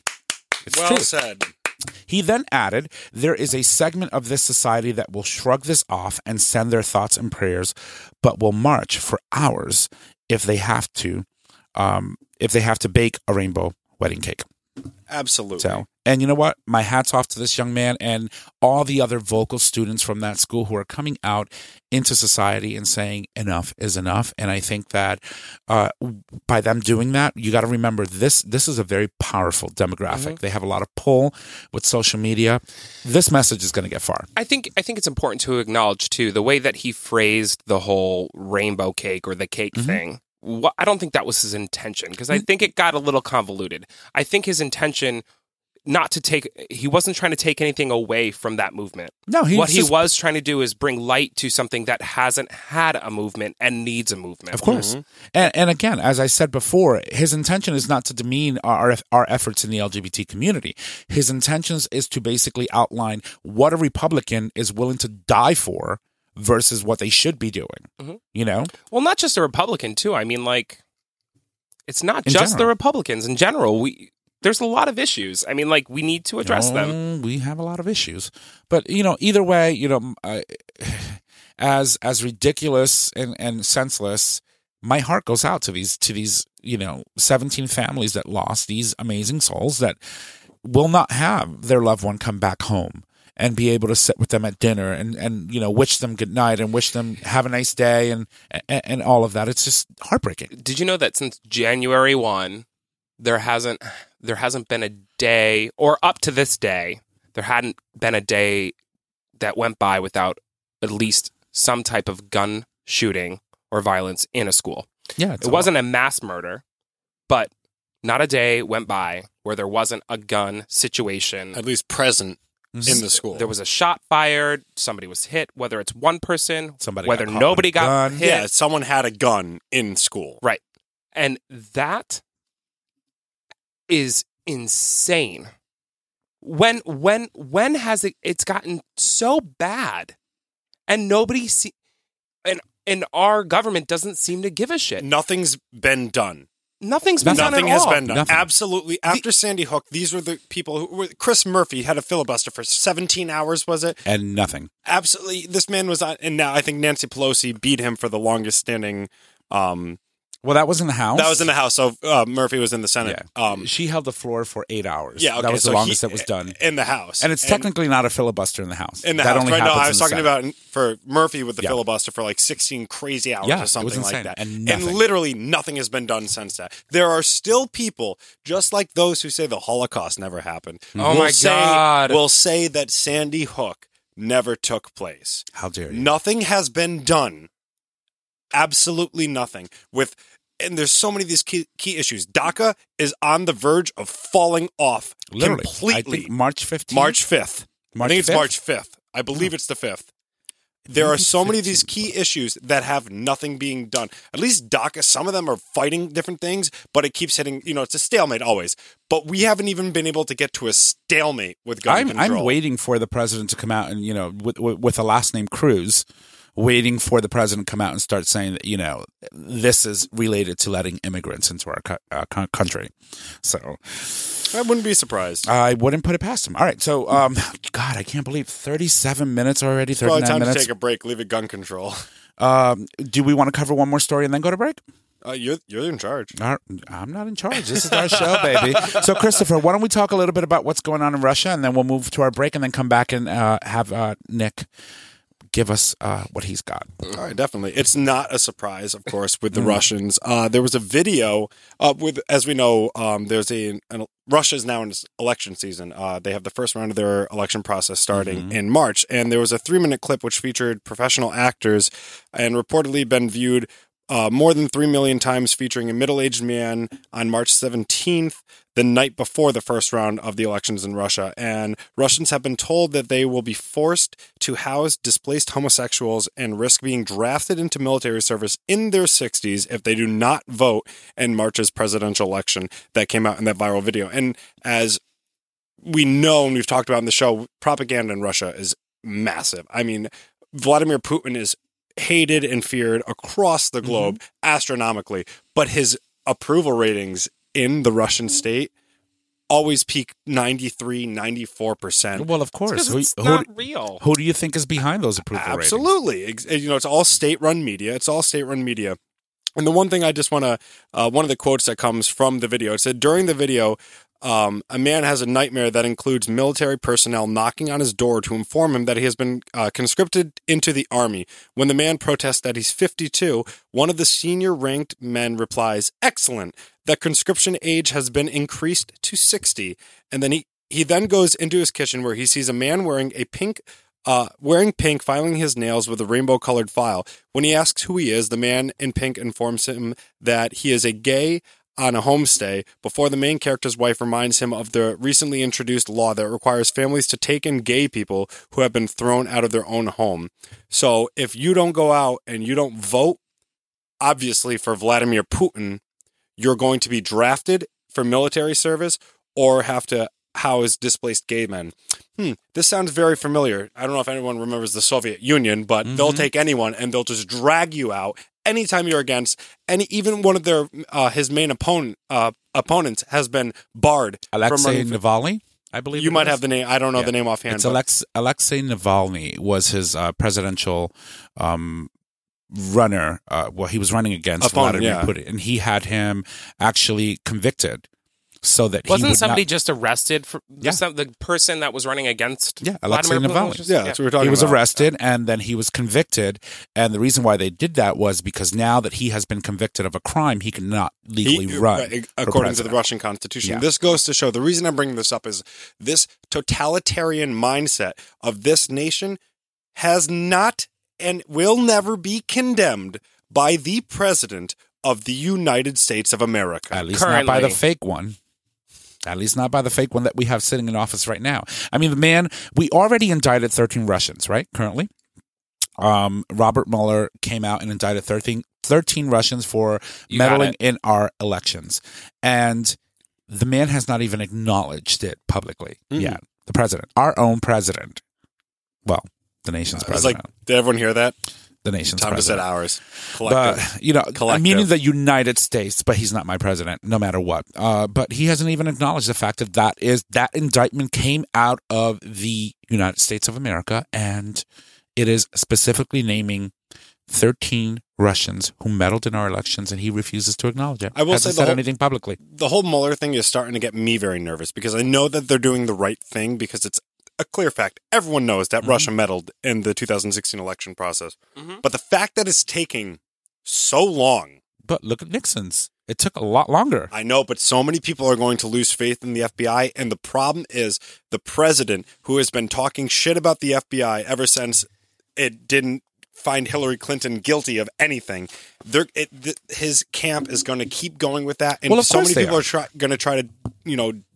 It's well true. said. He then added, "There is a segment of this society that will shrug this off and send their thoughts and prayers, but will march for hours if they have to, um, if they have to bake a rainbow wedding cake." Absolutely. So, and you know what? My hat's off to this young man and all the other vocal students from that school who are coming out into society and saying enough is enough. And I think that uh, by them doing that, you got to remember this. This is a very powerful demographic. Mm-hmm. They have a lot of pull with social media. This message is going to get far. I think I think it's important to acknowledge too the way that he phrased the whole rainbow cake or the cake mm-hmm. thing. Well, I don't think that was his intention, because I think it got a little convoluted. I think his intention, not to take, he wasn't trying to take anything away from that movement. No, he what was he just, was trying to do is bring light to something that hasn't had a movement and needs a movement. Of course. Mm-hmm. And, and again, as I said before, his intention is not to demean our our efforts in the L G B T community. His intentions is to basically outline what a Republican is willing to die for versus what they should be doing, mm-hmm. you know? Well, not just a Republican, too. I mean, like, it's not in just general. the Republicans. In general, we there's a lot of issues. I mean, like, we need to address oh, them. We have a lot of issues. But, you know, either way, you know, I, as as ridiculous and, and senseless, my heart goes out to these, to these, you know, seventeen families that lost these amazing souls that will not have their loved one come back home and be able to sit with them at dinner and, and you know, wish them good night and wish them have a nice day and, and and all of that. It's just heartbreaking. Did you know that since January first, there hasn't there hasn't been a day, or up to this day, there hadn't been a day that went by without at least some type of gun shooting or violence in a school? Yeah, it wasn't a mass murder, but not a day went by where there wasn't a gun situation. At least present. In the school. There was a shot fired, somebody was hit, whether it's one person, somebody whether got nobody got gun. hit. Yeah, someone had a gun in school. Right. And that is insane. When when when has it it's gotten so bad and nobody see and and our government doesn't seem to give a shit. Nothing's been done. Nothing's been Nothing done at has all. been done. Nothing. Absolutely. After the, Sandy Hook, these were the people who were. Chris Murphy had a filibuster for seventeen hours, was it? And nothing. Absolutely. This man was on, and now I think Nancy Pelosi beat him for the longest standing. Um, well, that was in the House. That was in the House. So uh, Murphy was in the Senate. Yeah. Um, she held the floor for eight hours. Yeah, okay, that was so the longest he, that was done in the House. And it's and, technically not a filibuster in the House. In the that House, only right? No, happens I was in the talking Senate. about for Murphy with the Yeah. filibuster for like sixteen crazy hours Yeah, or it was something like insane. that. And nothing. literally nothing has been done since that. There are still people, just like those who say the Holocaust never happened. Oh will my say, God. Will say that Sandy Hook never took place. How dare you? Nothing has been done. Absolutely nothing. With and there's so many of these key, key issues. DACA is on the verge of falling off Literally. completely. I think March fifteenth. March fifth. March I think it's fifth? March fifth. I believe it's the fifth. There Maybe are so many of these fifteen. key issues that have nothing being done. At least DACA, some of them are fighting different things, but it keeps hitting, you know, it's a stalemate always. But we haven't even been able to get to a stalemate with gun I'm control. I'm waiting for the president to come out and, you know, with with, with a last name Cruz, waiting for the president to come out and start saying that, you know, this is related to letting immigrants into our co- uh, co- country. So I wouldn't be surprised. I wouldn't put it past him. All right, so um, God, I can't believe thirty-seven minutes already. Probably thirty-nine time minutes. to take a break. Leave it gun control. Um, do we want to cover one more story and then go to break? Uh, you're you're in charge. All right, I'm not in charge. This is our show, baby. So, Christopher, why don't we talk a little bit about what's going on in Russia, and then we'll move to our break, and then come back and uh, have uh, Nick give us uh, what he's got. All right, definitely. It's not a surprise, of course, with the Russians. Uh, there was a video uh, with, as we know, um, there's a an, Russia's now in its election season. Uh, they have the first round of their election process starting Mm-hmm. in March, and there was a three minute clip which featured professional actors and reportedly been viewed uh, more than three million times, featuring a middle aged man on March seventeenth. The night before the first round of the elections in Russia. And Russians have been told that they will be forced to house displaced homosexuals and risk being drafted into military service in their sixties if they do not vote in March's presidential election that came out in that viral video. And as we know, and we've talked about in the show, propaganda in Russia is massive. I mean, Vladimir Putin is hated and feared across the globe Mm-hmm. astronomically, but his approval ratings in the Russian state always peak ninety-three, ninety-four percent. Well, of course. Because Who, it's who, not real. who do you think is behind those approval ratings? Absolutely. Ex- You know, it's all state-run media. It's all state-run media. And the one thing I just want to, uh, one of the quotes that comes from the video, it said, during the video, um, a man has a nightmare that includes military personnel knocking on his door to inform him that he has been uh, conscripted into the army. When the man protests that he's fifty-two, one of the senior ranked men replies, excellent, that conscription age has been increased to sixty. And then he, he then goes into his kitchen where he sees a man wearing a pink Uh, wearing pink, filing his nails with a rainbow-colored file. When he asks who he is, the man in pink informs him that he is a gay on a homestay before the main character's wife reminds him of the recently introduced law that requires families to take in gay people who have been thrown out of their own home. So if you don't go out and you don't vote, obviously for Vladimir Putin, you're going to be drafted for military service or have to house displaced gay men. Hmm, this sounds very familiar. I don't know if anyone remembers the Soviet Union, but Mm-hmm. they'll take anyone and they'll just drag you out anytime you're against any, even one of their, uh, his main opponent, uh, opponents has been barred from Alexei running for- Navalny, I believe. You it might is. have the name. I don't know Yeah. the name offhand. It's but- Alex, Alexei Navalny was his uh, presidential um, runner. Uh, well, he was running against Opponent, Vladimir yeah. Putin, and he had him actually convicted so that he Wasn't would somebody not, just arrested for Yeah. some, the person that was running against Yeah, Alexei Vladimir Putin? Navalny. was just- yeah, that's what we're talking he was about. arrested and then he was convicted. And the reason why they did that was because now that he has been convicted of a crime, he cannot legally He- run. right, for according to the president. Russian constitution. Yeah. This goes to show the reason I'm bringing this up is this totalitarian mindset of this nation has not and will never be condemned by the president of the United States of America. At least not by the Currently. fake one. At least not by the fake one that we have sitting in office right now. I mean, the man, we already indicted thirteen Russians, right? Currently. Um, Robert Mueller came out and indicted thirteen, thirteen Russians for You got meddling it. in our elections. And the man has not even acknowledged it publicly Mm. yet. The president, our own president. Well, the nation's It's president. like, did everyone hear that? the nation's Time to set president. ours. Collective. But, you know, Collective. meaning the United States, but he's not my president, no matter what. Uh, but he hasn't even acknowledged the fact that that is that indictment came out of the United States of America, and it is specifically naming thirteen Russians who meddled in our elections, and he refuses to acknowledge it. I will hasn't say the said whole- anything publicly. the whole Mueller thing is starting to get me very nervous because I know that they're doing the right thing because it's a clear fact. Everyone knows that Mm-hmm. Russia meddled in the two thousand sixteen election process. Mhm. But the fact that it's taking so long, But look at Nixon's. It took a lot longer. I know, but so many people are going to lose faith in the F B I. And the problem is the president, who has been talking shit about the F B I ever since it didn't find Hillary Clinton guilty of anything. They're, it, th- his camp is going to keep going with that. And Well, of so course many they people are. are, try- going to try to, you know,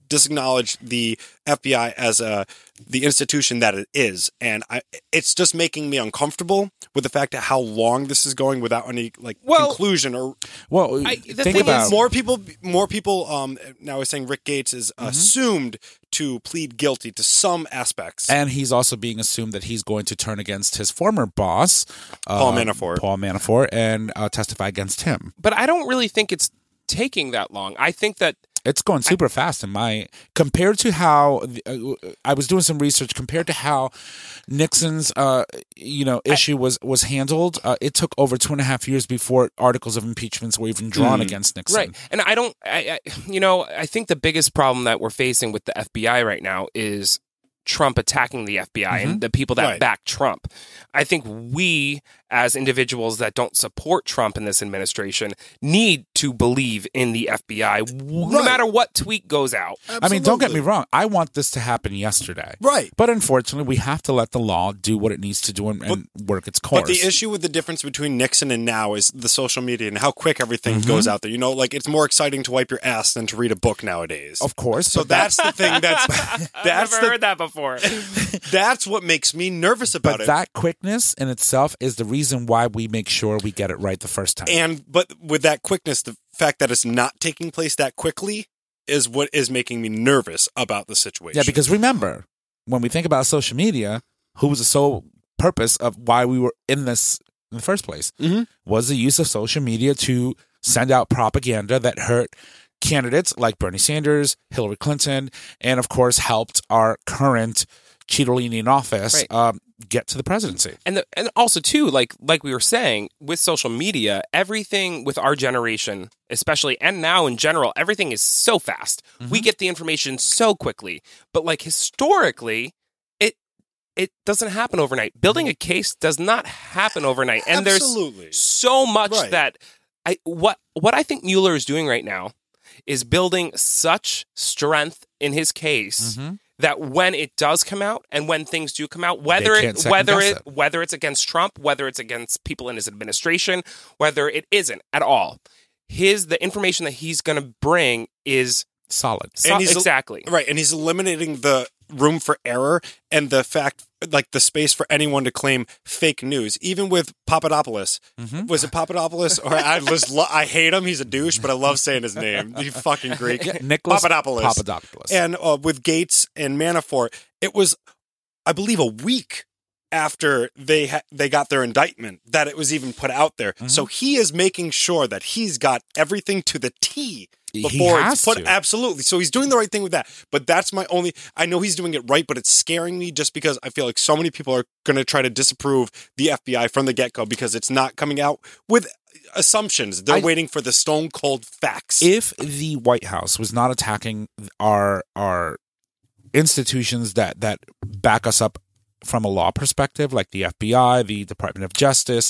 disacknowledge the F B I as a the institution that it is, and I, it's just making me uncomfortable with the fact of how long this is going without any like Well- conclusion or Well, I- the think thing about is- more people. More people. Um, now we're saying Rick Gates is assumed to plead guilty to some aspects. and he's also being assumed that he's going to turn against his former boss, uh, Paul Manafort. Paul Manafort, and uh, testify against him. But I don't really think it's taking that long. I think that It's going super fast in my compared to how uh, I was doing some research compared to how Nixon's uh, you know issue was was handled. Uh, it took over two and a half years before articles of impeachments were even drawn against Nixon. Right. And I don't, I, I, you know, I think the biggest problem that we're facing with the F B I right now is Trump attacking the F B I and the people that Right. back Trump. I think we, as individuals that don't support Trump in this administration, need to believe in the F B I, w no Right. matter what tweet goes out. I mean, don't get me Absolutely. wrong. I want this to happen yesterday. Right. But unfortunately, we have to let the law do what it needs to do and, and work its course. But the issue with the difference between Nixon and now is the social media and how quick everything Mm-hmm. goes out there. You know, like it's more exciting to wipe your ass than to read a book nowadays. Of course. So but that- that's the thing. That's I've that's never the, heard that before. that's what makes me nervous about But it. that quickness in itself is the reason why we make sure we get it right the first time. And but with that quickness, the fact that it's not taking place that quickly is what is making me nervous about the situation. Yeah, because remember, when we think about social media, who was the sole purpose of why we were in this in the first place? Mm-hmm. Was the use of social media to send out propaganda that hurt candidates like Bernie Sanders, Hillary Clinton, and of course helped our current Cheeto-leaning in office Right. um, get to the presidency. And the, and also too, like like we were saying, with social media, everything with our generation, especially and now in general, everything is so fast. We get the information so quickly. But like historically, it it doesn't happen overnight. Building a case does not happen overnight. And Absolutely. there's so much Right. that I what what I think Mueller is doing right now is building such strength in his case that when it does come out and when things do come out, whether can't it second whether guess it whether it's against Trump, whether it's against people in his administration, whether it isn't at all, his the information that he's going to bring is Solid. so, And he's- exactly Right, and he's eliminating the room for error and the fact, like the space for anyone to claim fake news. Even with Papadopoulos, Mm-hmm. was it Papadopoulos? Or I just lo- I hate him. He's a douche, but I love saying his name. You fucking Greek. Yeah, Nicholas Papadopoulos. Papadopoulos. And uh, with Gates and Manafort, it was, I believe, a week after they ha- they got their indictment that it was even put out there. Mm-hmm. So he is making sure that he's got everything to the T He before has it's put. to. Absolutely. So he's doing the right thing with that. But that's my only. I know he's doing it right, but it's scaring me just because I feel like so many people are going to try to disapprove the F B I from the get go because it's not coming out with assumptions. They're I- waiting for the stone cold facts. If the White House was not attacking our our institutions that that back us up from a law perspective, like the F B I, the Department of Justice,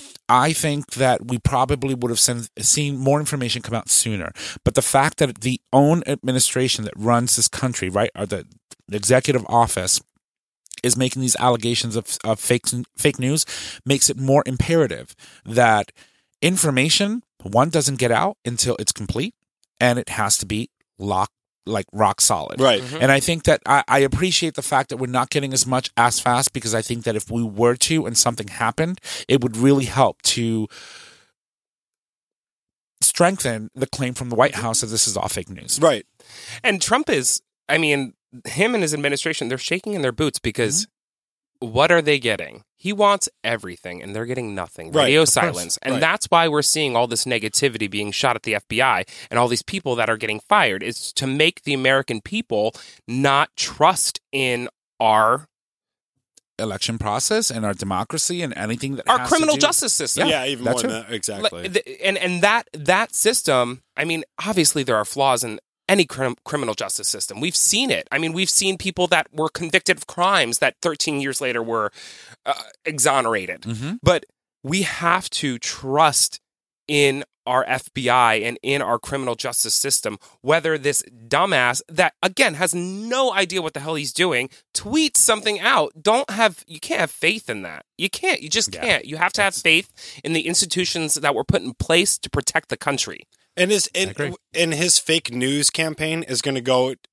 I think that we probably would have seen, seen more information come out sooner. But the fact that the own administration that runs this country, right, or the executive office, is making these allegations of, of fake fake news makes it more imperative that information, one, doesn't get out until it's complete, and it has to be locked, like rock solid. Right. And I think that I, I appreciate the fact that we're not getting as much as fast, because I think that if we were to and something happened, it would really help to strengthen the claim from the White House that this is all fake news. Right. And Trump is, I mean, him and his administration, they're shaking in their boots because what are they getting? He wants everything, and they're getting nothing. Right, Radio of course. silence. And Right. that's why we're seeing all this negativity being shot at the F B I and all these people that are getting fired, is to make the American people not trust in our Election process and our democracy and anything that our has criminal to do- justice system. Yeah, even more that's than it. that. Exactly. Like, the- and and that that system, I mean, obviously there are flaws in any crim- criminal justice system. We've seen it. I mean, we've seen people that were convicted of crimes that thirteen years later were uh, exonerated. Mhm. But we have to trust in our F B I and in our criminal justice system, whether this dumbass that, again, has no idea what the hell he's doing, tweets something out. Don't have, you can't have faith in that. You can't. You just Yeah. can't. You have to have faith in the institutions that were put in place to protect the country. And his agree. and, and his fake news campaign is going to go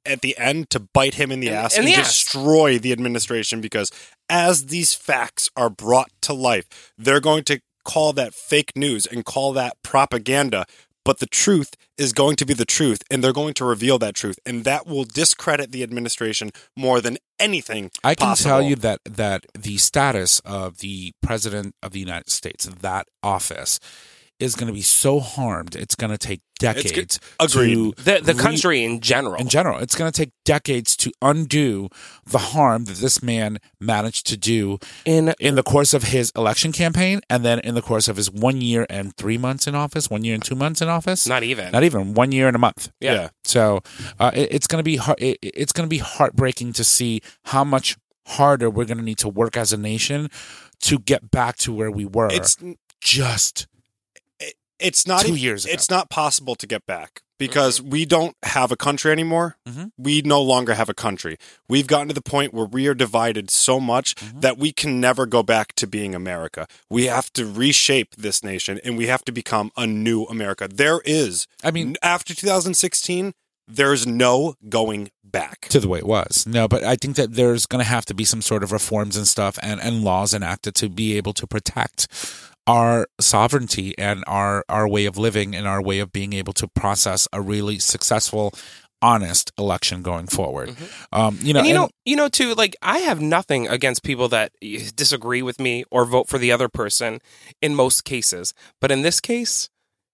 at the end to bite him in the In- ass in and the ass. destroy the administration, because as these facts are brought to life, they're going to call that fake news and call that propaganda. But the truth is going to be the truth, and they're going to reveal that truth, and that will discredit the administration more than anything I can possible. tell you that that the status of the president of the United States, that office, is going to be so harmed. It's going to take decades. Agreed. To The the re- country in general. in general, it's going to take decades to undo the harm that this man managed to do in in the course of his election campaign, and then in the course of his one year and three months in office, one year and two months in office. not even. Not even one year and a month. Yeah. Yeah. So uh, it, it's going to be heart, it, it's going to be heartbreaking to see how much harder we're going to need to work as a nation to get back to where we were. It's just it's not two e- years ago. It's not possible to get back because we don't have a country anymore. Mhm. We no longer have a country. We've gotten to the point where we are divided so much Mm-hmm. that we can never go back to being America. We have to reshape this nation, and we have to become a new America. There is, I mean, after two thousand sixteen, there's no going back. to the way it was. No, but I think that there's going to have to be some sort of reforms and stuff and, and laws enacted to be able to protect our sovereignty and our, our way of living and our way of being able to process a really successful, honest election going forward. Um, you know, and you and- know, you know, too. Like, I have nothing against people that disagree with me or vote for the other person in most cases, but in this case,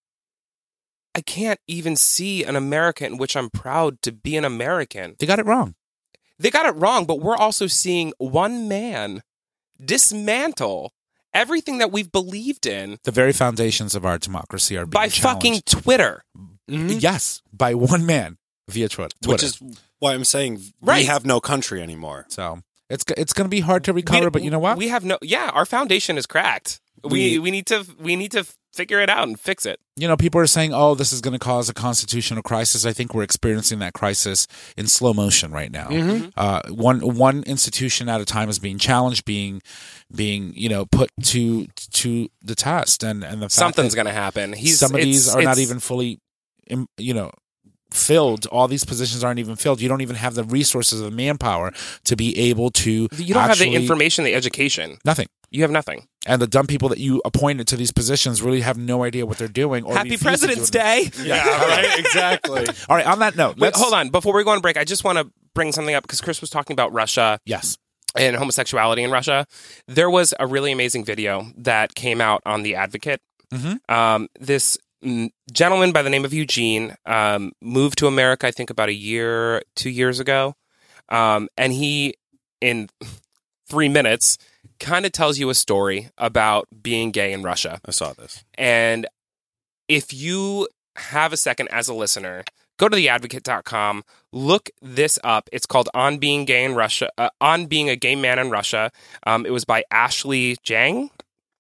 I can't even see an America in which I'm proud to be an American. they got it wrong. They got it wrong, but we're also seeing one man dismantle everything that we've believed in The very foundations of our democracy are being by fucking challenged. Twitter. Yes, by one man via Twitter. Which is why I'm saying Right. we have no country anymore. so it's it's going to be hard to recover. We- but you know what? We have no. Yeah, our foundation is cracked. We We- we need to we need to figure it out and fix it. you know, people are saying, "Oh, this is going to cause a constitutional crisis." I think we're experiencing that crisis in slow motion right now. Mm-hmm. Uh, one one institution at a time is being challenged, being being you know put to to the test, and and the fact Something's that going to happen. He's some of these it's- are not it's- even fully, im- you know. filled. All these positions aren't even filled. You don't even have the resources of manpower to be able to. You don't have actually- the information, the education. Nothing. You have nothing. And the dumb people that you appointed to these positions really have no idea what they're doing. Or Happy refuse to President's do it. Day. Yeah, right. Exactly. All right. On that note, Wait, let's hold on. Before we go on break, I just want to bring something up because Chris was talking about Russia Yes. and homosexuality in Russia. There was a really amazing video that came out on The Advocate. Mhm. Um, this mm, gentleman by the name of Eugene um, moved to America, I think, about a year, two years ago. Um, and he, in three minutes, kind of tells you a story about being gay in Russia. I saw this. And if you have a second as a listener, go to the advocate dot com, look this up. It's called On Being Gay in Russia, uh, On Being a Gay Man in Russia. Um, it was by Ashley Jang.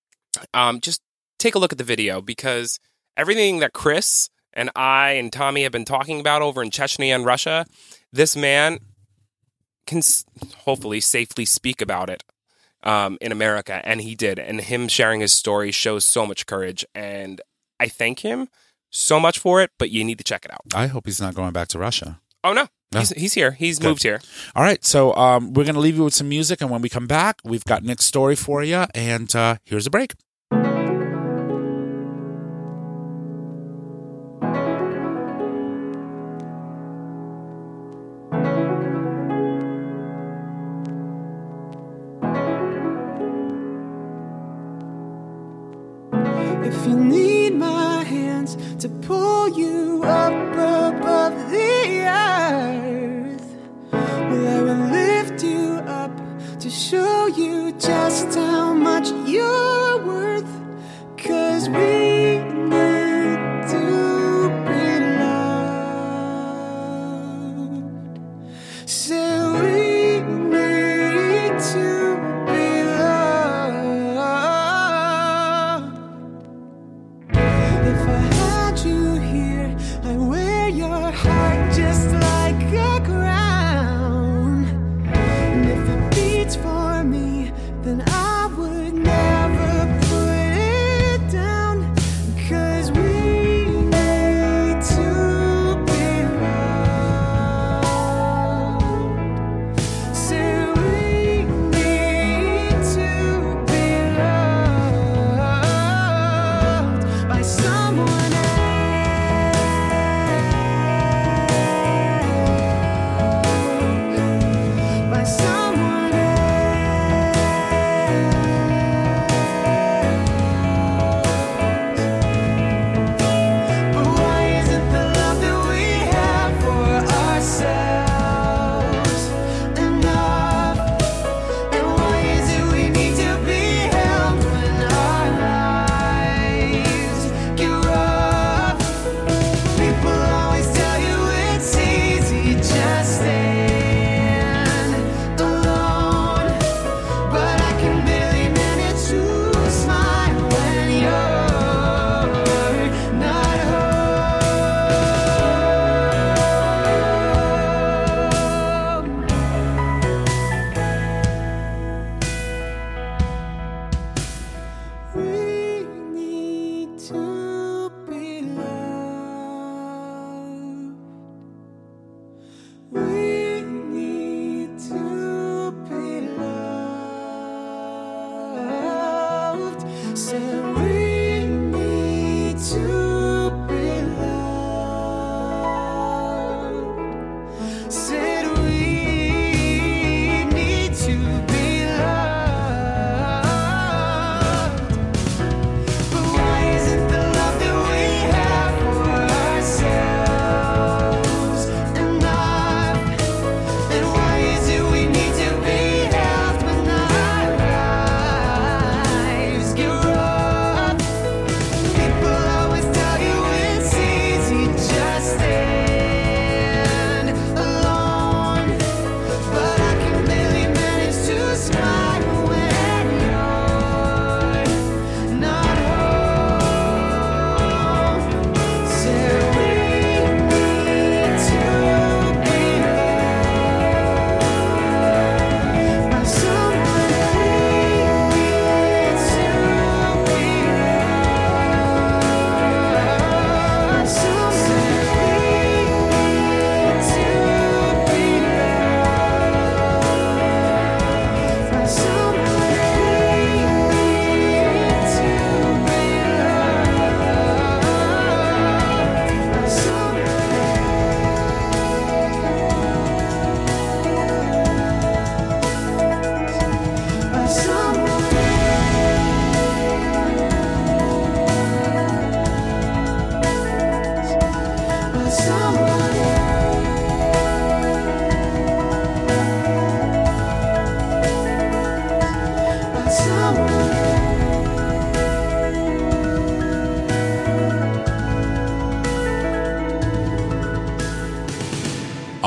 Um, just take a look at the video because everything that Chris and I and Tommy have been talking about over in Chechnya and Russia, this man can s- hopefully safely speak about it um, in America, and he did. And him sharing his story shows so much courage, and I thank him so much for it, but you need to check it out. I hope he's not going back to Russia. Oh, no. No. He's, he's here. He's Good. moved here. All right. So um, we're going to leave you with some music. And when we come back, we've got Nick's story for you. And uh, here's a break. If you need my hands to pull you up above the earth, well, I will lift you up to show you just how much you're worth. 'Cause we need to be loved. So we need to be loved. If I had you here, I'd wear your heart just like a crown. And if it beats for me, then I would never put it down. 'Cause we need to be loved.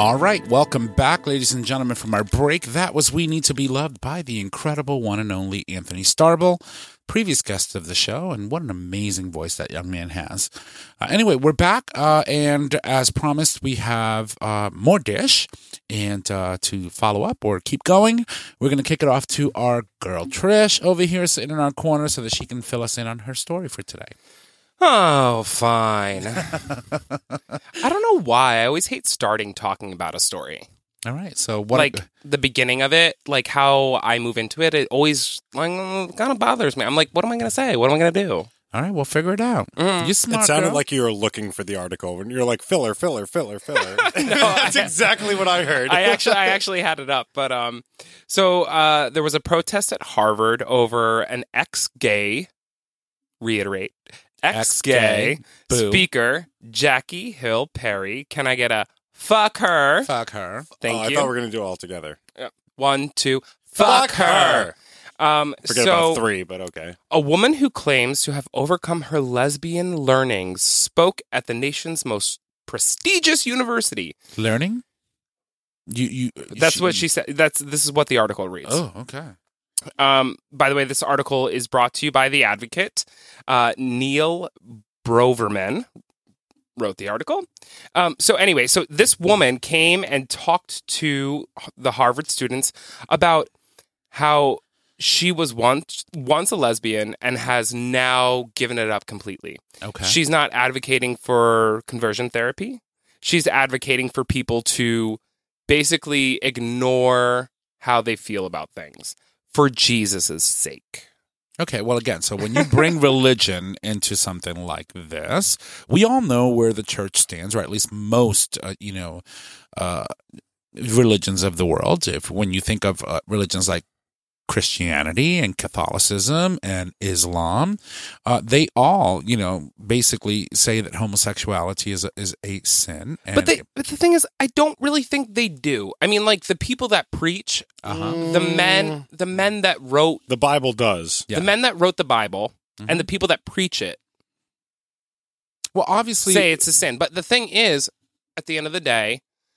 All right, welcome back, ladies and gentlemen, from our break. That was We Need to Be Loved by the incredible one and only Anthony Starble, previous guest of the show, and what an amazing voice that young man has. Uh, anyway, we're back, uh, and as promised, we have uh, more dish. And uh, to follow up or keep going, we're going to kick it off to our girl Trish over here sitting in our corner so that she can fill us in on her story for today. Oh, fine. I don't know why. I always hate starting talking about a story. All right. So what? Like the beginning of it, like how I move into it, it always like kind of bothers me. I'm like, what am I going to say? What am I going to do? All right, we'll figure it out. Mm. You smart It sounded girl. like you were looking for the article when you're like filler, filler, filler, filler. That's exactly what I heard. I actually, I actually had it up, but um, so uh, there was a protest at Harvard over an ex-gay, reiterate, ex-gay Boo. speaker, Jackie Hill Perry. Can I get a fuck her? Fuck her. Thank oh, you. I thought we were going to do it all together. One, two, fuck, her. Um, Forget so, about three, but okay. a woman who claims to have overcome her lesbian learnings spoke at the nation's most prestigious university. Learning? You you. That's what she said. That's this is what the article reads. Oh, okay. Um, by the way, this article is brought to you by The Advocate. Uh, Neil Broverman wrote the article. Um, so anyway, so this woman came and talked to the Harvard students about how she was once once a lesbian and has now given it up completely. Okay. She's not advocating for conversion therapy. She's advocating for people to basically ignore how they feel about things for Jesus' sake. Okay, well, again, so when you bring religion into something like this, we all know where the church stands, or at least most, uh, you know, uh, religions of the world. If when you think of uh, religions like Christianity and Catholicism and Islam, uh, they all, you know, basically say that homosexuality is a, is a sin. And But they, but the thing is, I don't really think they do. I mean, like the people that preach, Uh-huh. the men, the men that wrote, The Bible does. Yeah. the men that wrote the Bible, Mhm. and the people that preach it well, obviously, say it's a sin. But the thing is, at the end of the day,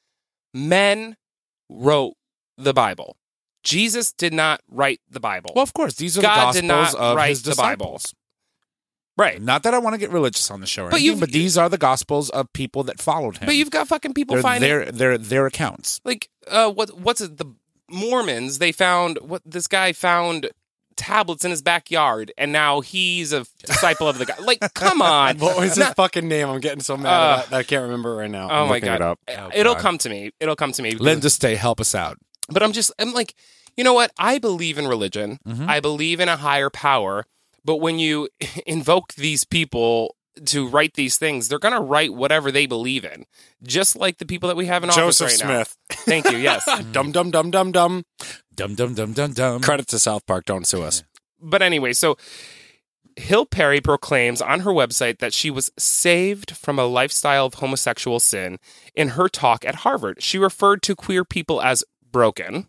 men wrote the Bible. Jesus did not write the Bible. well, of course, these are God the did gospels not of write his the Bible. disciples. right. Not that I want to get religious on the show, or But anything, you've- but these are the gospels of people that followed him. But you've got fucking people they're finding their their their accounts. like uh what what's it the Mormons, they found what this guy found tablets in his backyard and now he's a disciple of the guy. Like, come on. What was his Not- fucking name? I'm getting so mad Uh, at that. I can't remember it right now. Oh I'm my looking god. It up. Oh, It'll God. come to me. It'll come to me. because- Linda, stay, help us out. But I'm just I'm like, you know what? I believe in religion. Mhm. I believe in a higher power, but when you invoke these people to write these things, they're going to write whatever they believe in. Just like the people that we have in office Joseph right Smith. now. Thank you. Yes. Dum dum dum dum dum. Dum dum dum dum dum. Credit to South Park. Don't sue us. But anyway, so Hill Perry proclaims on her website that she was saved from a lifestyle of homosexual sin in her talk at Harvard. She referred to queer people as broken,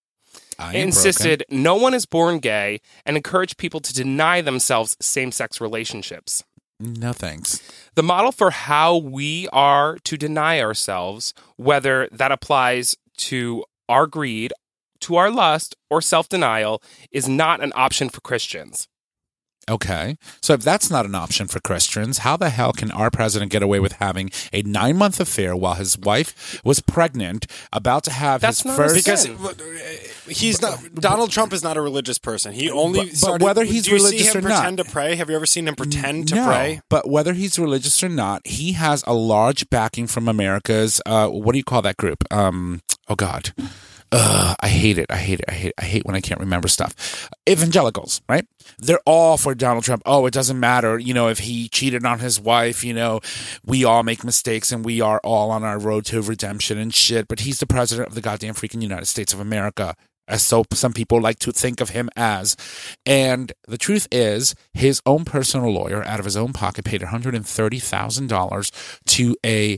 I am insisted no one is born gay, and encouraged people to deny themselves same-sex relationships. broken. No thanks. The model for how we are to deny ourselves, whether that applies to our greed, to our lust, or self-denial, is not an option for Christians. Okay. So if that's not an option for Christians, how the hell can our president get away with having a nine month affair while his wife was pregnant, about to have That's his not a first. sin. Because uh, he's not. Donald Trump is not a religious person. He only. But- but started, whether he's do you religious see him or not- pretend to pray? Have you ever seen him pretend to no, pray? but whether he's religious or not, he has a large backing from America's, uh, what do you call that group? Um, oh, God. Ugh, I hate it. I hate it. I hate it. I hate when I can't remember stuff. Evangelicals, right? They're all for Donald Trump. Oh, it doesn't matter, you know, if he cheated on his wife, you know, we all make mistakes and we are all on our road to redemption and shit, but he's the president of the goddamn freaking United States of America, as so some people like to think of him as. And the truth is, his own personal lawyer, out of his own pocket, paid one hundred thirty thousand dollars to a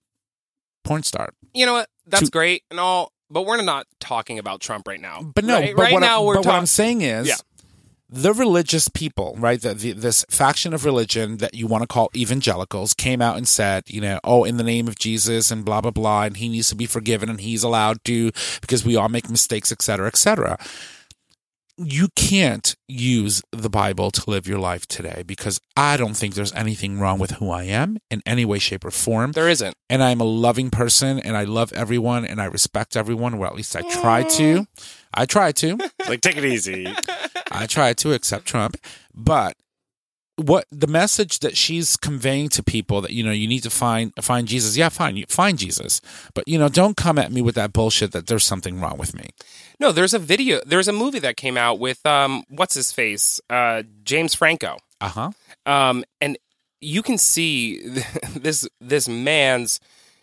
porn star. You know what? That's To- great and all, but we're not talking about Trump right now. But no, right, but right what now I'm, we're but what I'm talking. saying is, Yeah. the religious people, right, the, the, this faction of religion that you want to call evangelicals came out and said, you know, oh, in the name of Jesus and blah, blah, blah, and he needs to be forgiven and he's allowed to because we all make mistakes, et cetera, et cetera. You can't use the Bible to live your life today because I don't think there's anything wrong with who I am in any way, shape, or form. There isn't. And I'm a loving person and I love everyone and I respect everyone. Well, at least I try to. I try to. Like, take it easy. I try to, except Trump. But what the message that she's conveying to people that, you know, you need to find find Jesus. Yeah, fine. You find Jesus. But, you know, don't come at me with that bullshit that there's something wrong with me. No, there's a video. There's a movie that came out with, um, what's his face? Uh, James Franco. Uh-huh. Um, and you can see this this man's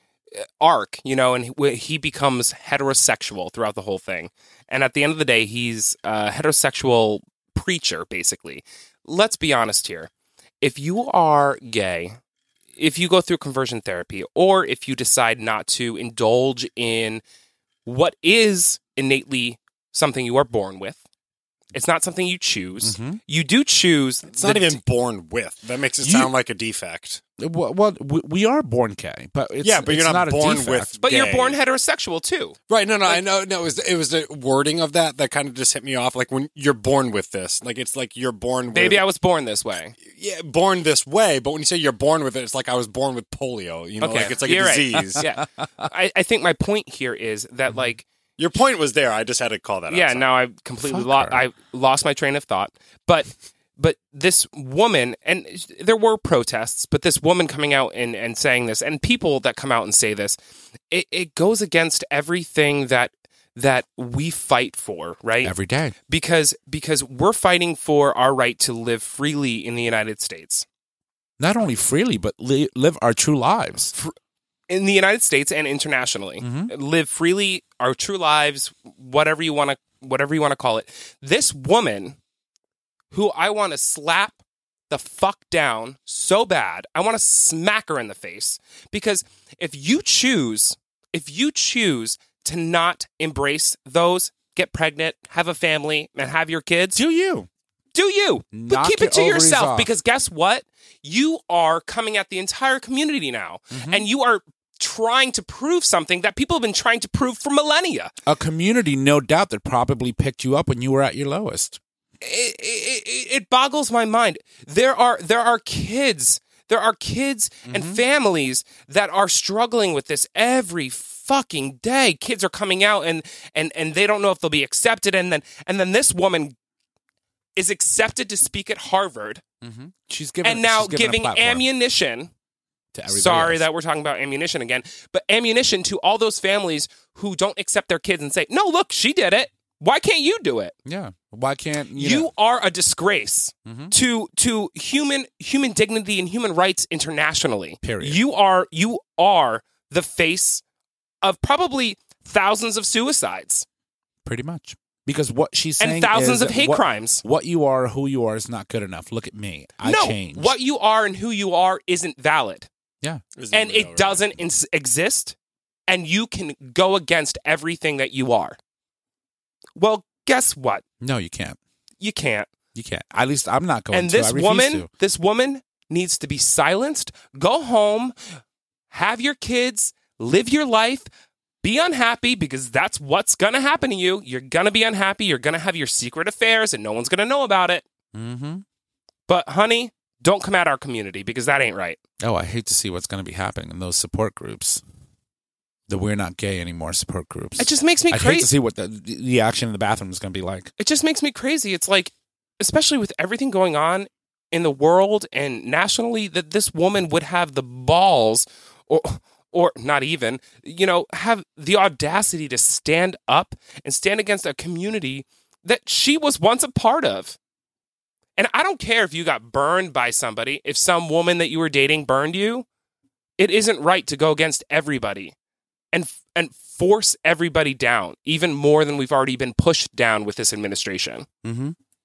arc, you know, and he, he becomes heterosexual throughout the whole thing. And at the end of the day, he's a heterosexual preacher, basically. Let's be honest here. If you are gay, if you go through conversion therapy, or if you decide not to indulge in what is innately something you are born with, it's not something you choose. Mm-hmm. You do choose. It's not even born with. That makes it You- sound like a defect. Well, well we, we are born gay, but it's, Yeah, but you're it's not a born defect. with- But you're gay. born heterosexual too. Right, no, no, I know. No, it was, it was the wording of that that kind of just hit me off. Like, when you're born with this. Like, it's like you're born with... Maybe I was born this way. Yeah, born this way, but when you say you're born with it, it's like I was born with polio. You know, Okay, like it's like you're a right. disease. Yeah, I, I think my point here is that, like, Your point was there. I just had to call that out. yeah, Sorry. now I completely Fuck lost. her. I lost my train of thought. But but this woman, and there were protests, but this woman coming out and, and saying this, and people that come out and say this, it, it goes against everything that that we fight for, right? Every day. because because we're fighting for our right to live freely in the United States. Not only freely, but li- live our true lives. In the United States and internationally, Mhm. live freely, our true lives, whatever you want to, whatever you want to call it. This woman, who I want to slap the fuck down so bad, I want to smack her in the face, because if you choose, if you choose to not embrace those, get pregnant, have a family, and have your kids, Do you? do you? But Knock keep your it to ovaries yourself, off. because guess what? You are coming at the entire community now, Mm-hmm. and you are trying to prove something that people have been trying to prove for millennia. A community, no doubt, that probably picked you up when you were at your lowest. It, it, it boggles my mind. There are there are kids, there are kids and Mm-hmm. families that are struggling with this every fucking day. Kids are coming out and and and they don't know if they'll be accepted, and then and then this woman is accepted to speak at Harvard, She's given, and now she's given a giving platform ammunition. to everybody Sorry else. that we're talking about ammunition again, but ammunition to all those families who don't accept their kids and say, "No, look, she did it. Why can't you do it?" Yeah. Why can't you? You know- are a disgrace Mhm. to to human human dignity and human rights internationally. Period. You are you are the face of probably thousands of suicides Pretty much. Because what she's saying and thousands is of hate what, crimes. What you are, who you are, is not good enough. Look at me. I no, changed. what you are and who you are isn't valid, Yeah. Isn't and real, it right? doesn't ins- exist. And you can go against everything that you are. Well, guess what? No, you can't. You can't. You can't. At least I'm not going And to. this I refuse woman, to. this woman needs to be silenced. Go home, have your kids, live your life, be unhappy, because that's what's going to happen to you. You're going to be unhappy. You're going to have your secret affairs and no one's going to know about it. Mm-hmm. But honey, don't come at our community, because that ain't right. Oh, I hate to see what's going to be happening in those support groups. The We're Not Gay Anymore support groups. It just makes me I hate to crazy. see what the, the action in the bathroom is going to be like. It just makes me crazy. It's like, especially with everything going on in the world and nationally, that this woman would have the balls, or or not even, you know, have the audacity to stand up and stand against a community that she was once a part of. And I don't care if you got burned by somebody, if some woman that you were dating burned you, it isn't right to go against everybody and and force everybody down, even more than we've already been pushed down with this administration. Mm-hmm.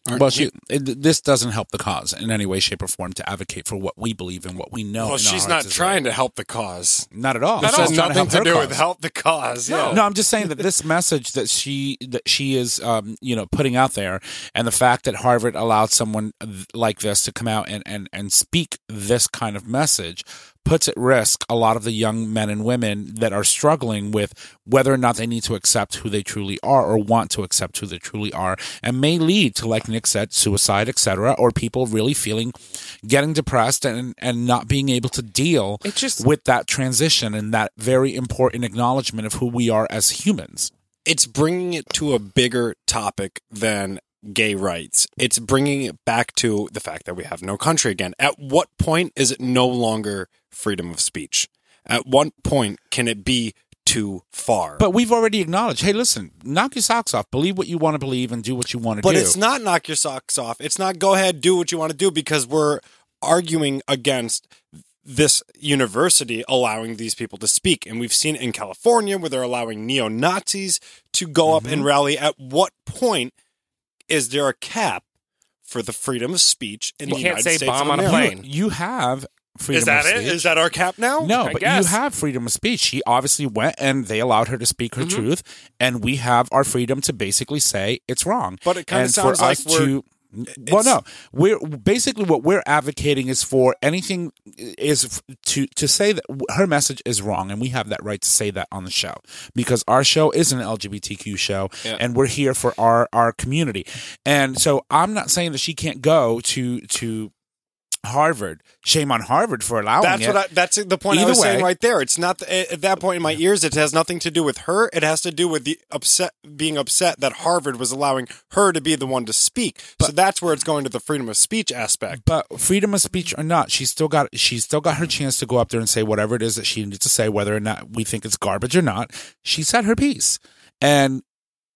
Well, she, it, this doesn't help the cause in any way, shape, or form to advocate for what we believe and what we know. Well, she's not trying to help the cause. Not at all. This She's has trying nothing help to, her do cause. with help the cause. No, Yeah. no, I'm just saying that this message that she that she is, um, you know, putting out there, and the fact that Harvard allowed someone like this to come out and, and, and speak this kind of message puts at risk a lot of the young men and women that are struggling with whether or not they need to accept who they truly are or want to accept who they truly are, and may lead to, like Nick said, suicide, et cetera, or people really feeling, getting depressed and, and not being able to deal It just- with that transition and that very important acknowledgement of who we are as humans. It's bringing it to a bigger topic than gay rights. It's bringing it back to the fact that we have no country again. At what point is it no longer freedom of speech? At what point can it be too far? But we've already acknowledged, hey, listen, knock your socks off, believe what you want to believe, and do what you want to But do. it's not knock your socks off. It's not go ahead, do what you want to do, because we're arguing against this university allowing these people to speak. And we've seen it in California where they're allowing neo-Nazis to go Mm-hmm. up and rally. At what point is there a cap for the freedom of speech in You the can't United say States bomb of on a America? plane. You have freedom Is that of it? speech. Is that our cap now? No, I but guess. you have freedom of speech. She obviously went and they allowed her to speak her Mm-hmm. truth, and we have our freedom to basically say it's wrong. But it kinda And sounds for like us we're- to. Well, no, we're basically what we're advocating is for anything is to to say that her message is wrong, and we have that right to say that on the show because our show is an L G B T Q show, Yeah. and we're here for our our community. And so I'm not saying that she can't go to to Harvard. Shame on Harvard for allowing That's it. what I, that's the point I Either was saying way- right there. It's not at that point in my ears. It has nothing to do with her. It has to do with the upset, being upset that Harvard was allowing her to be the one to speak. so that's where it's going to the freedom of speech aspect. But freedom of speech or not, she's still got she's still got her chance to go up there and say whatever it is that she needs to say, whether or not we think it's garbage or not. She said her piece, and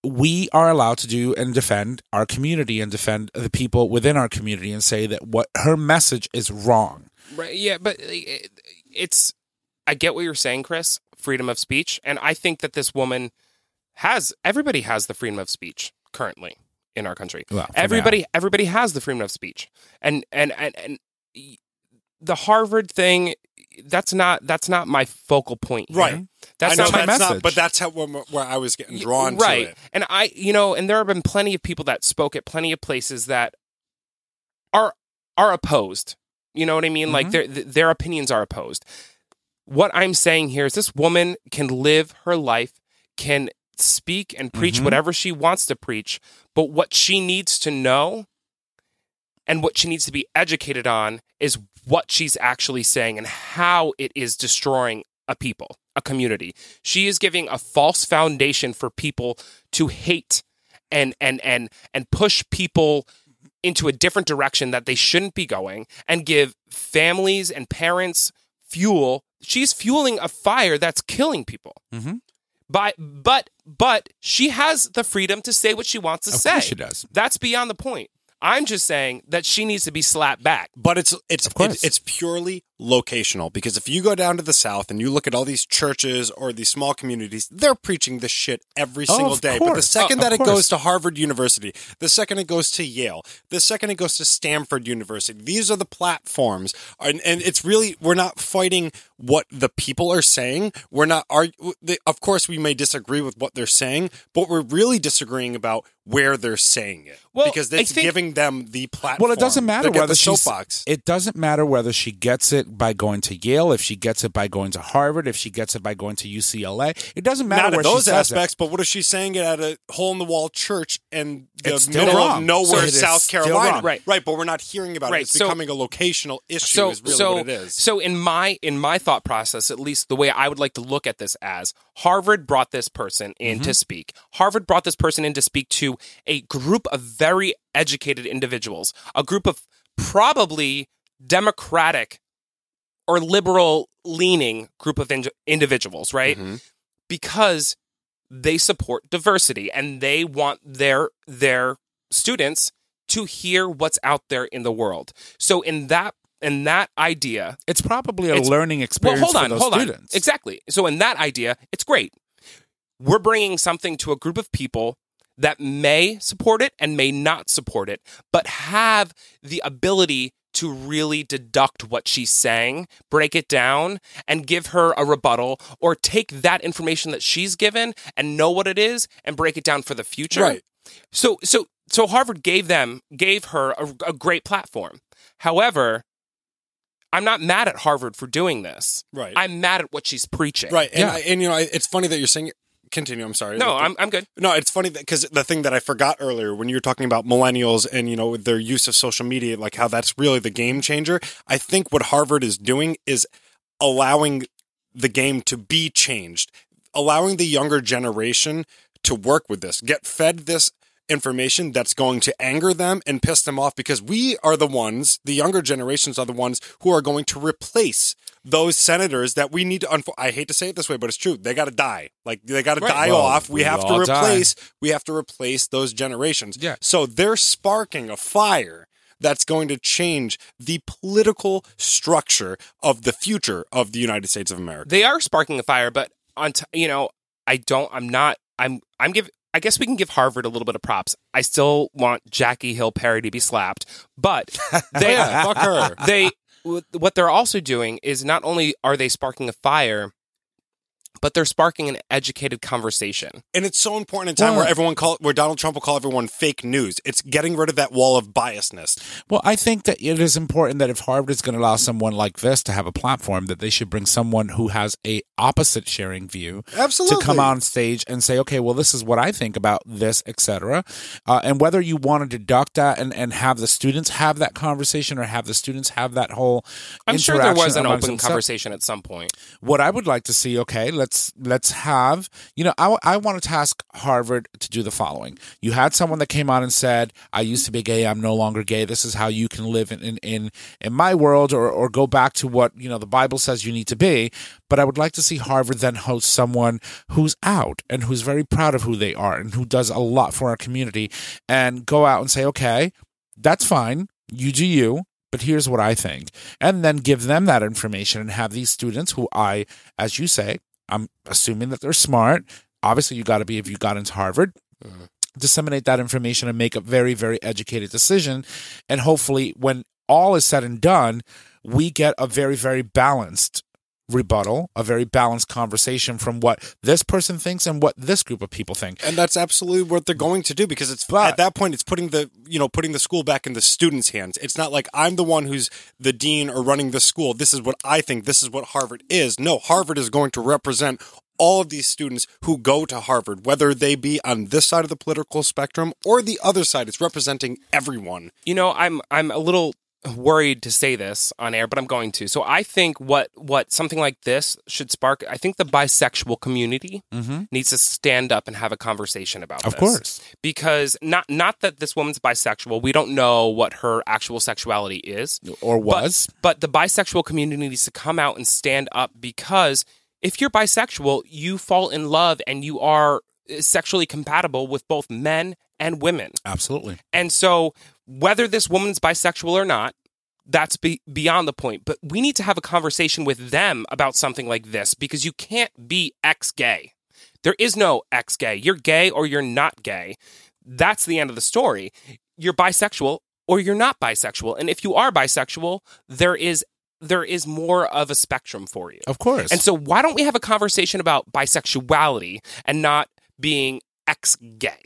we are allowed to do and defend our community and defend the people within our community and say that what her message is wrong. Right, yeah, but it, it's I get what you're saying, Chris, freedom of speech, and I think that this woman has everybody has the freedom of speech currently in our country. Well, for everybody everybody has the freedom of speech. And and and and the Harvard thing, that's not that's not my focal point here. Right. That's I know not my that's message. not, but that's how where, where I was getting drawn right. to it. And I, you know, and there have been plenty of people that spoke at plenty of places that are are opposed. You know what I mean? Like their their opinions are opposed. What I'm saying here is this woman can live her life, can speak and preach Mhm. whatever she wants to preach, but what she needs to know and what she needs to be educated on is what she's actually saying and how it is destroying a people, a community. She is giving a false foundation for people to hate and and and and push people into a different direction that they shouldn't be going and give families and parents fuel. She's fueling a fire that's killing people. Mhm. But but but she has the freedom to say what she wants to Of say. course she does. That's beyond the point. I'm just saying that she needs to be slapped back. But it's it's Of course. it's, it's purely locational because if you go down to the South and you look at all these churches or these small communities, they're preaching this shit every Oh, single of day. But the course. second Oh, that of it goes course. to Harvard University, the second it goes to Yale, the second it goes to Stanford University, these are the platforms. And, and it's really, we're not fighting what the people are saying. We're not, argu- they- of course, we may disagree with what they're saying, but we're really disagreeing about where they're saying it. Well, because I it's think- giving them the platform. Well, it doesn't matter They'll get whether the she's soapbox. It doesn't matter whether she gets it by going to Yale, if she gets it by going to Harvard, if she gets it by going to U C L A. It doesn't matter Not where in those she says aspects, but what if she's saying it at a hole in the wall church in the It's still middle wrong. of nowhere, So it is South still Carolina? wrong. Right. right, but we're not hearing about Right, it. It's so- becoming a locational issue. So, is really so, what it is. so in my in my thought process, at least the way I would like to look at this as Harvard brought this person in Mm-hmm. to speak. Harvard brought this person in to speak to a group of very educated individuals, a group of probably democratic or liberal leaning group of in- individuals, right? Mhm. Because they support diversity and they want their their students to hear what's out there in the world. So in that in that idea, it's probably a It's- learning experience well, hold on, for those hold students. on. Exactly. So in that idea, it's great. We're bringing something to a group of people that may support it and may not support it, but have the ability to really deduct what she's saying, break it down, and give her a rebuttal, or take that information that she's given and know what it is and break it down for the future. Right. So, so, so Harvard gave them, gave her a, a great platform. However, I'm not mad at Harvard for doing this. Right. I'm mad at what she's preaching. Right. And, Yeah. I, and you know, I- it's funny that you're saying. Continue. I'm sorry. No, I'm I'm good. No, it's funny because the thing that I forgot earlier when you were talking about millennials and, you know, their use of social media, like how that's really the game changer. I think what Harvard is doing is allowing the game to be changed, allowing the younger generation to work with this, get fed this information that's going to anger them and piss them off, because we are the ones, the younger generations are the ones who are going to replace those senators that we need to, unfo- I hate to say it this way, but it's true. They got to die. Like they got to Right. die Well, off. We we have to all die. replace, we have to replace those generations. Yeah. So they're sparking a fire that's going to change the political structure of the future of the United States of America. They are sparking a fire, but on t- you know, I don't. I'm not. I'm. I'm give. I guess we can give Harvard a little bit of props. I still want Jackie Hill Perry to be slapped, but they, Yeah, fuck her. they what they're also doing is not only are they sparking a fire, but they're sparking an educated conversation. And it's so important in time Well- where everyone call where Donald Trump will call everyone fake news. It's getting rid of that wall of biasness. Well, I think that it is important that if Harvard is going to allow someone like this to have a platform, that they should bring someone who has a opposite sharing view Absolutely. to come on stage and say, okay, well, this is what I think about this, et cetera. Uh, and whether you want to deduct that and, and have the students have that conversation or have the students have that whole I'm sure there was interaction an amongst open themselves. conversation at some point. What I would like to see, okay, let's let's have, you know, I, I want to task Harvard to do the following. You had someone that came on and said, I used to be gay, I'm no longer gay. This is how you can live in in, in, in my world, or, or go back to what, you know, the Bible says you need to be. But I would like to see Harvard then host someone who's out and who's very proud of who they are and who does a lot for our community, and go out and say, okay, that's fine. You do you. But here's what I think. And then give them that information and have these students who I, as you say, I'm assuming that they're smart. Obviously, you got to be if you got into Harvard. Mm-hmm. Disseminate that information and make a very, very educated decision. And hopefully, when all is said and done, we get a very, very balanced rebuttal, a very balanced conversation from what this person thinks and what this group of people think. And that's absolutely what they're going to do, because it's But- at that point it's putting the you know putting the school back in the students' hands. It's not like I'm the one who's the dean or running the school. This is what I think. This is what Harvard is. No, Harvard is going to represent all of these students who go to Harvard, whether they be on this side of the political spectrum or the other side. It's representing everyone. You know, I'm I'm a little worried to say this on air, but I'm going to. So I think what what something like this should spark, I think the bisexual community Mm-hmm. needs to stand up and have a conversation about Of this. course. Because not not that this woman's bisexual, we don't know what her actual sexuality is. Or But- was. But, the bisexual community needs to come out and stand up, because if you're bisexual, you fall in love and you are sexually compatible with both men and women. Absolutely. And so whether this woman's bisexual or not, that's be- beyond the point. But we need to have a conversation with them about something like this, because you can't be ex-gay. There is no ex-gay. You're gay or you're not gay. That's the end of the story. You're bisexual or you're not bisexual. And if you are bisexual, there is there is more of a spectrum for you. Of course. And so why don't we have a conversation about bisexuality and not being ex-gay?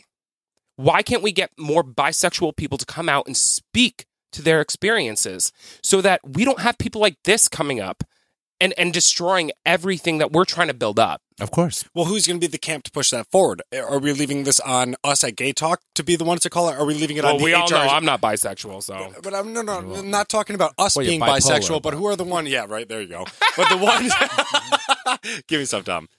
Why can't we get more bisexual people to come out and speak to their experiences so that we don't have people like this coming up and, and destroying everything that we're trying to build up? Of course. Well, who's going to be the camp to push that forward? Are we leaving this on us at Gay Talk to be the ones to call it? Are we leaving it Well, on the we all H R? know I'm not bisexual, so. But I'm no, no, I'm not talking about us Well, you're being bipolar, bisexual, but who are the one? Yeah, right. There you go. But the ones. Give me some, Tom.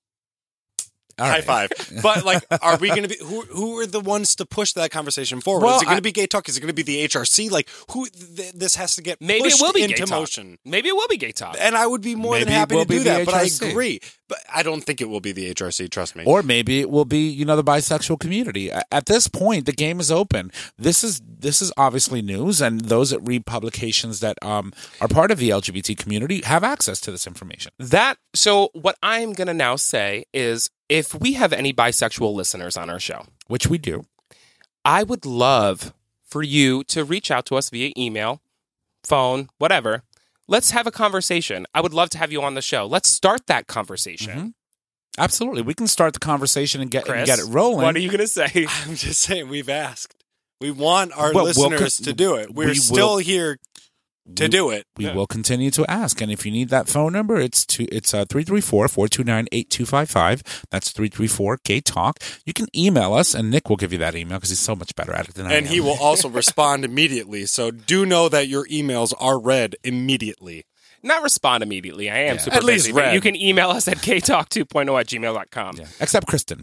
All High right. five. But like, are we going to be who? Who are the ones to push that conversation forward? Well, Is it going I- to be Gay Talk? Is it going to be the H R C? Like, who? Th- this has to get Maybe it pushed will be into Gay Talk. motion. Maybe it will be Gay Talk. And I would be more Maybe than it happy will to be do the that. But I H R C. agree. But I don't think it will be the H R C. Trust me. Or maybe it will be, you know, the bisexual community. A- At this point, the game is open. This is this is obviously news, and those that read publications that um, are part of the L G B T community have access to this information. That so what I'm going to now say is, if we have any bisexual listeners on our show, which we do. I would love for you to reach out to us via email, phone, whatever. Let's have a conversation. I would love to have you on the show. Let's start that conversation. Mm-hmm. Absolutely. We can start the conversation and get, and Chris, get it rolling. What are you going to say? I'm just saying, we've asked. We want our Well, we'll listeners con- to do it. We're we still will- here to we- do it. We Yeah. will continue to ask. And if you need that phone number, it's two, it's uh, three three four, four two nine, eight two five five. That's three three four, Gay Talk. You can email us, and Nick will give you that email because he's so much better at it than I am. And he will also respond immediately. So do know that your emails are read immediately. Not respond immediately. I am Yeah. super At least busy. But read. you can email us at gay talk two point oh at gmail dot com. Yeah. Except Kristen.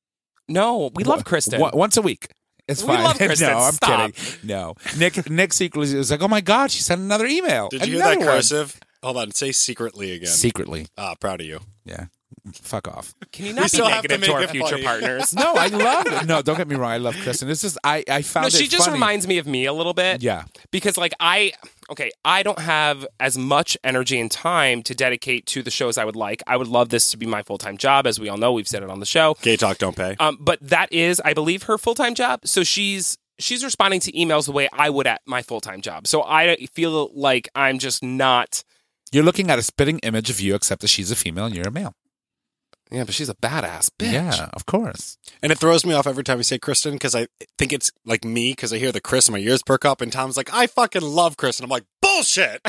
No, we love Kristen. Wa- Once a week. It's We fine. love Kristen. No, I'm Stop. kidding. No. Nick Nick secretly was like, oh my God, she sent another email. Did you hear Another that one. cursive? Hold on. Say secretly again. Secretly. Ah, proud of you. Yeah. Fuck off. Can you We not be still have to negative to, make our it future funny. partners? No, I love it. No, don't get me wrong. I love Kristen. It's just, I, I found No, it she just funny. reminds me of me a little bit. Yeah. Because, like, I, okay, I don't have as much energy and time to dedicate to the shows I would like. I would love this to be my full time job, as we all know. We've said it on the show. Gay Talk don't pay. Um, but that is, I believe, her full time job. So she's she's responding to emails the way I would at my full time job. So I feel like I'm just not. You're looking at a spitting image of you, except that she's a female and you're a male. Yeah, but she's a badass bitch. Yeah, of course. And it throws me off every time we say Kristen because I think it's like me because I hear the Chris and my ears perk up and Tom's like, I fucking love Chris. And I'm like, bullshit.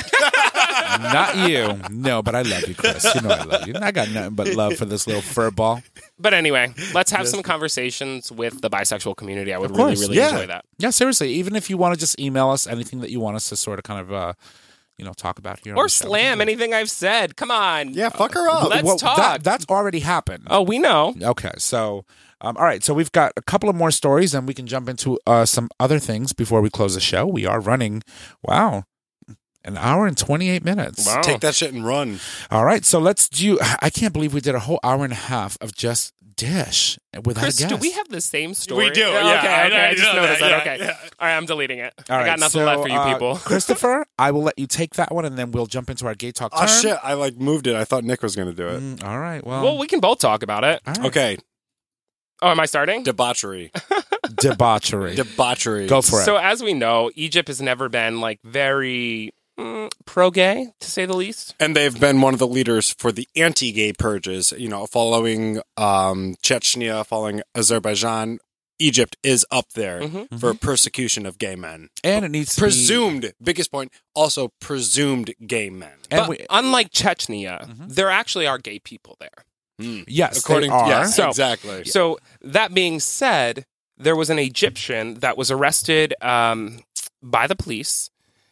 Not you. No, but I love you, Chris. You know I love you. I got nothing but love for this little fur ball. But anyway, let's have some conversations with the bisexual community. I would Of course, really, really yeah. enjoy that. Yeah, seriously. Even if you want to just email us anything that you want us to sort of kind of, uh, you know, talk about here. on Or the show. slam anything I've said. Come on. Yeah, fuck her up. Let's Well, talk. That, that's already happened. Oh, we know. Okay, so um, all right, so we've got a couple of more stories, and we can jump into uh, some other things before we close the show. We are running, wow, an hour and twenty-eight minutes. Wow. Take that shit and run. All right, so let's do. I can't believe we did a whole hour and a half of just Dish without Chris, a guest. do we have the same story? We do, Okay, yeah, okay. I know, I I just know noticed that, that. yeah, Okay. yeah. All right, I'm deleting it. All I right, got nothing so, left for you uh, people. Christopher, I will let you take that one, and then we'll jump into our gay talk. Oh, turn. shit. I like moved it. I thought Nick was going to do it. Mm, all right, well, Well, we can both talk about it. all right. Okay. Oh, am I starting? Debauchery. Debauchery. Debauchery. Go for it. So, as we know, Egypt has never been like very mm, pro-gay, to say the least. And they've been one of the leaders for the anti-gay purges, you know, following um, Chechnya, following Azerbaijan. Egypt is up there Mhm. for persecution of gay men. and it needs to Presumed, biggest point, also presumed gay men. Be, and But we, unlike Chechnya, there actually are gay people there. yes, According they are. yeah, So- exactly. So, that being said, there was an Egyptian that was arrested um, by the police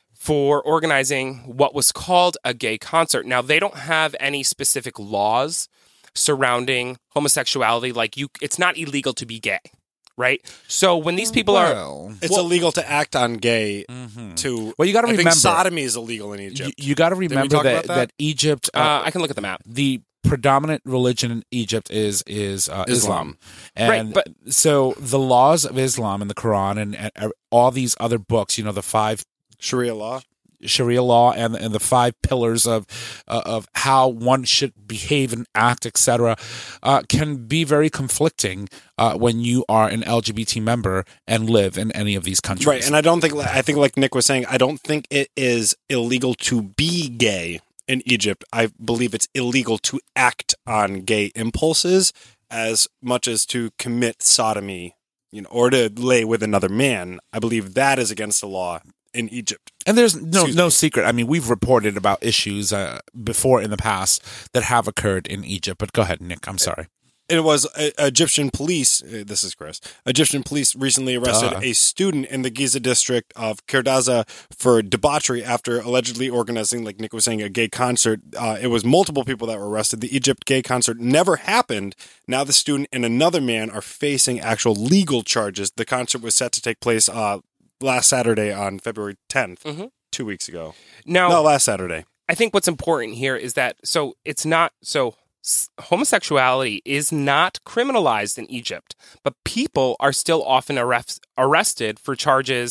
for organizing what was called a gay concert. Now, they don't have any specific laws surrounding homosexuality. Like, you, it's not illegal to be gay, right? So, when these people are. Well, It's Well- illegal to act on gay mhm. to. Well, you got to I remember, think sodomy is illegal in you, Egypt. you got to we remember talk that, about that that? Egypt, uh, Uh, I can look at the map. the predominant religion in Egypt is is uh, Islam, Islam. and Right, so the laws of Islam and the Quran and, and uh, all these other books, you know, the five Sharia law. Sharia law and and the five pillars of uh, of how one should behave and act, et cetera, uh, can be very conflicting uh, when you are an L G B T member and live in any of these countries. Right. And I don't think, I think, like Nick was saying, I don't think it is illegal to be gay in Egypt. I believe it's illegal to act on gay impulses as much as to commit sodomy, you know, or to lay with another man. I believe that is against the law in Egypt. And there's no Excuse no me. secret. I mean, we've reported about issues uh, before in the past that have occurred in Egypt. But go ahead, Nick. I'm sorry. It was uh, Egyptian police. Uh, this is Chris. Egyptian police recently arrested Duh. a student in the Giza district of Kirdaza for debauchery after allegedly organizing, like Nick was saying, a gay concert. Uh, it was multiple people that were arrested. The Egypt gay concert never happened. Now the student and another man are facing actual legal charges. The concert was set to take place uh, last Saturday on February tenth, Mhm. two weeks ago. Now, No, last Saturday. I think what's important here is that so it's not so s- homosexuality is not criminalized in Egypt, but people are still often arrest, arrested for charges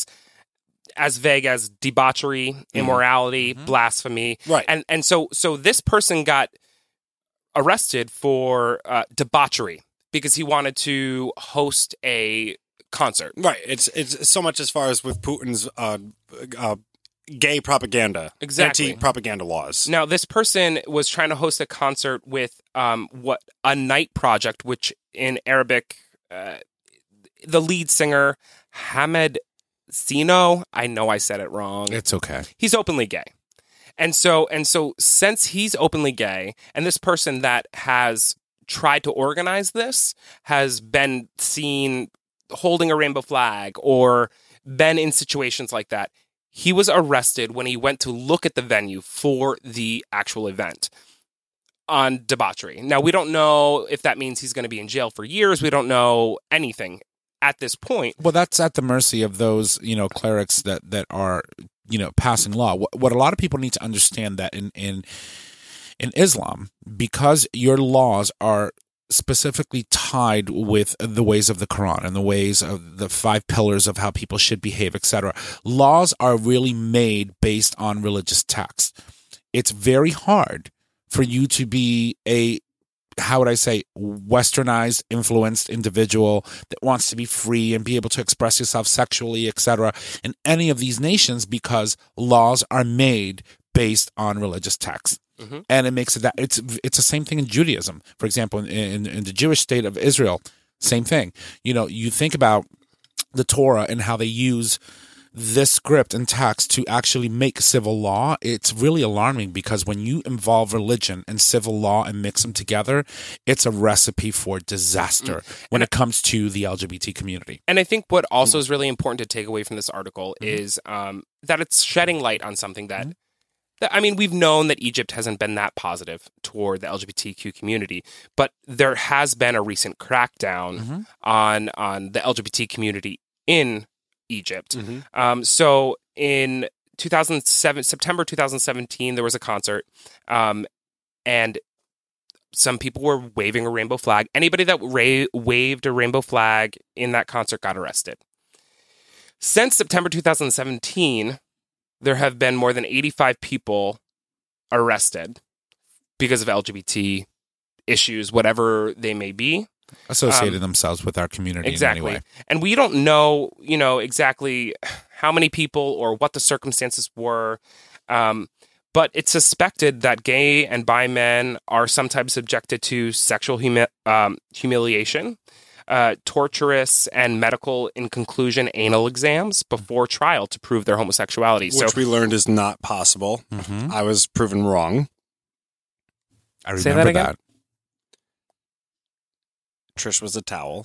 as vague as debauchery, immorality, blasphemy, Right. and and so so this person got arrested for uh, debauchery. because he wanted to host a concert. Right. It's it's so much as far as with Putin's uh, uh, gay propaganda, Exactly. anti-propaganda laws. Now, this person was trying to host a concert with um, what a night project, which in Arabic, uh, the lead singer Hamed Sino. I know I said it wrong. It's okay. He's openly gay. And so and so since he's openly gay, and this person that has tried to organize this has been seen holding a rainbow flag or been in situations like that, he was arrested when he went to look at the venue for the actual event on debauchery. Now, we don't know if that means he's going to be in jail for years. We don't know anything at this point. Well, that's at the mercy of those, you know, clerics that, that are, you know, passing law. What, what a lot of people need to understand that in, in, in Islam, because your laws are specifically tied with the ways of the Quran and the ways of the five pillars of how people should behave, et cetera. Laws are really made based on religious texts. It's very hard for you to be a, how would I say, westernized, influenced individual that wants to be free and be able to express yourself sexually, et cetera, in any of these nations, because laws are made based on religious texts. Mm-hmm. And it makes it that it's it's the same thing in Judaism. For example, in, in, in the Jewish state of Israel, same thing. You know, you think about the Torah and how they use this script and text to actually make civil law. It's really alarming, because when you involve religion and civil law and mix them together, it's a recipe for disaster mm. when and it comes to the L G B T community. And I think what also mm. is really important to take away from this article mm-hmm. is um, that it's shedding light on something that mm-hmm. I mean, we've known that Egypt hasn't been that positive toward the L G B T Q community, but there has been a recent crackdown mm-hmm. on on the L G B T community in Egypt. Mm-hmm. Um, so in two thousand seven, September twenty seventeen, there was a concert, um, and some people were waving a rainbow flag. Anybody that ra- waved a rainbow flag in that concert got arrested. Since September twenty seventeen, there have been more than eighty-five people arrested because of L G B T issues, whatever they may be. Associated um, themselves with our community exactly. in any way. And we don't know, you know, exactly how many people or what the circumstances were. Um, but it's suspected that gay and bi men are sometimes subjected to sexual humi- um, humiliation, Uh, torturous and medical, in conclusion, anal exams before trial to prove their homosexuality. Which so, we learned is not possible. Mm-hmm. I was proven wrong. I remember Say that again? that. Trish was a towel.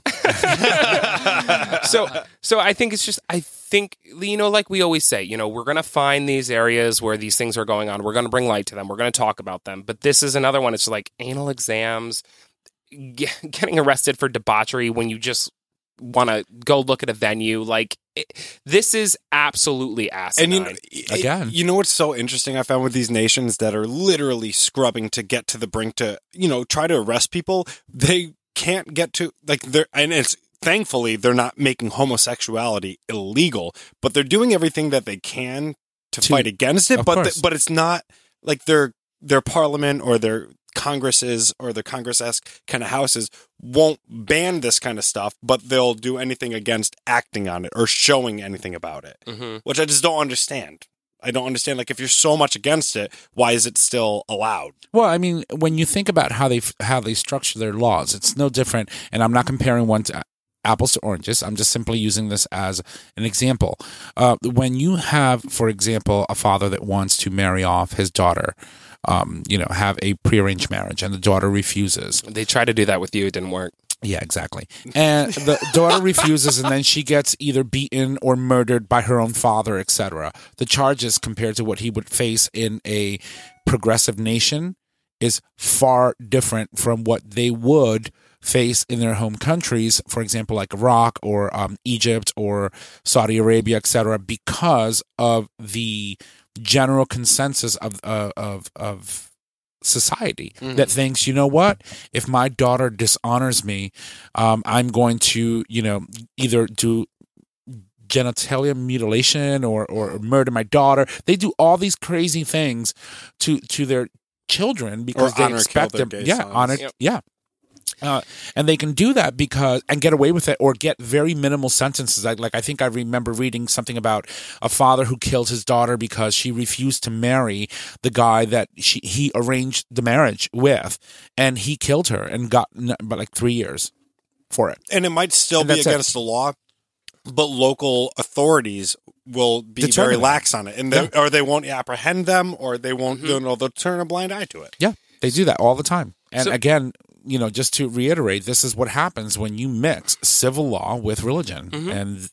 so, so I think it's just, I think, you know, like we always say, you know, we're going to find these areas where these things are going on. We're going to bring light to them. We're going to talk about them. But this is another one. It's like anal exams, getting arrested for debauchery when you just want to go look at a venue. Like, it, this is absolutely asinine. And you know, Again. It, you know what's so interesting I found with these nations that are literally scrubbing to get to the brink to, you know, try to arrest people? They can't get to, like, they're, and it's, thankfully, they're not making homosexuality illegal, but they're doing everything that they can to, to fight against it. But the, but it's not like their their parliament or their Congresses or the Congress-esque kind of houses won't ban this kind of stuff, but they'll do anything against acting on it or showing anything about it, mm-hmm. which I just don't understand. I don't understand. Like, if you're so much against it, why is it still allowed? Well, I mean, when you think about how they how they structure their laws, it's no different. And I'm not comparing one to apples to oranges. I'm just simply using this as an example. Uh, when you have, for example, a father that wants to marry off his daughter, um, you know, have a prearranged marriage, and the daughter refuses. They tried to do that with you. It didn't work. Yeah, exactly. And the daughter refuses, and then she gets either beaten or murdered by her own father, et cetera. The charges compared to what he would face in a progressive nation is far different from what they would face in their home countries, for example, like Iraq or um, Egypt or Saudi Arabia, et cetera, because of the general consensus of uh, of of society mm-hmm. that thinks, you know what, if my daughter dishonors me, um, I'm going to, you know, either do genitalia mutilation or or murder my daughter. They do all these crazy things to to their children because or they honor expect kill them. their gay Yeah, sons. honor. Yep. Yeah. Uh, and they can do that because and get away with it or get very minimal sentences. Like, like I think I remember reading something about a father who killed his daughter because she refused to marry the guy that she, he arranged the marriage with, and he killed her and got but like three years for it. And it might still And be that's against it. the law, but local authorities will be Determine very it. lax on it, and they, Yeah. or they won't apprehend them, or they won't. Mm-hmm. You know, they'll turn a blind eye to it. Yeah, they do that all the time. And So- again, you know, just to reiterate, this is what happens when you mix civil law with religion. Mm-hmm. And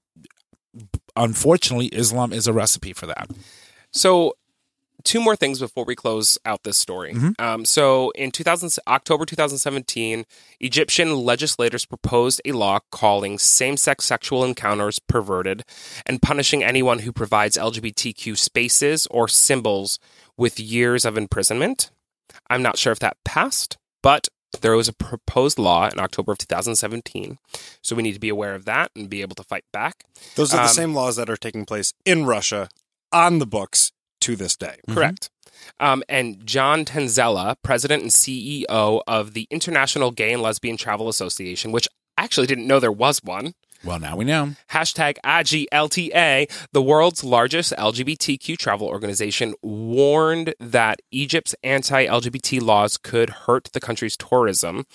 unfortunately, Islam is a recipe for that. So, two more things before we close out this story. Um, so, in two thousand, October twenty seventeen, Egyptian legislators proposed a law calling same-sex sexual encounters perverted and punishing anyone who provides L G B T Q spaces or symbols with years of imprisonment. I'm not sure if that passed, but there was a proposed law in October of two thousand seventeen. So, we need to be aware of that and be able to fight back. Those are the Um, same laws that are taking place in Russia on the books to this day. Correct. Um, and John Tanzella, president and C E O of the International Gay and Lesbian Travel Association, which I actually didn't know there was one. Well, now we know. Hashtag I G L T A, the world's largest L G B T Q travel organization, warned that Egypt's anti-L G B T laws could hurt the country's tourism,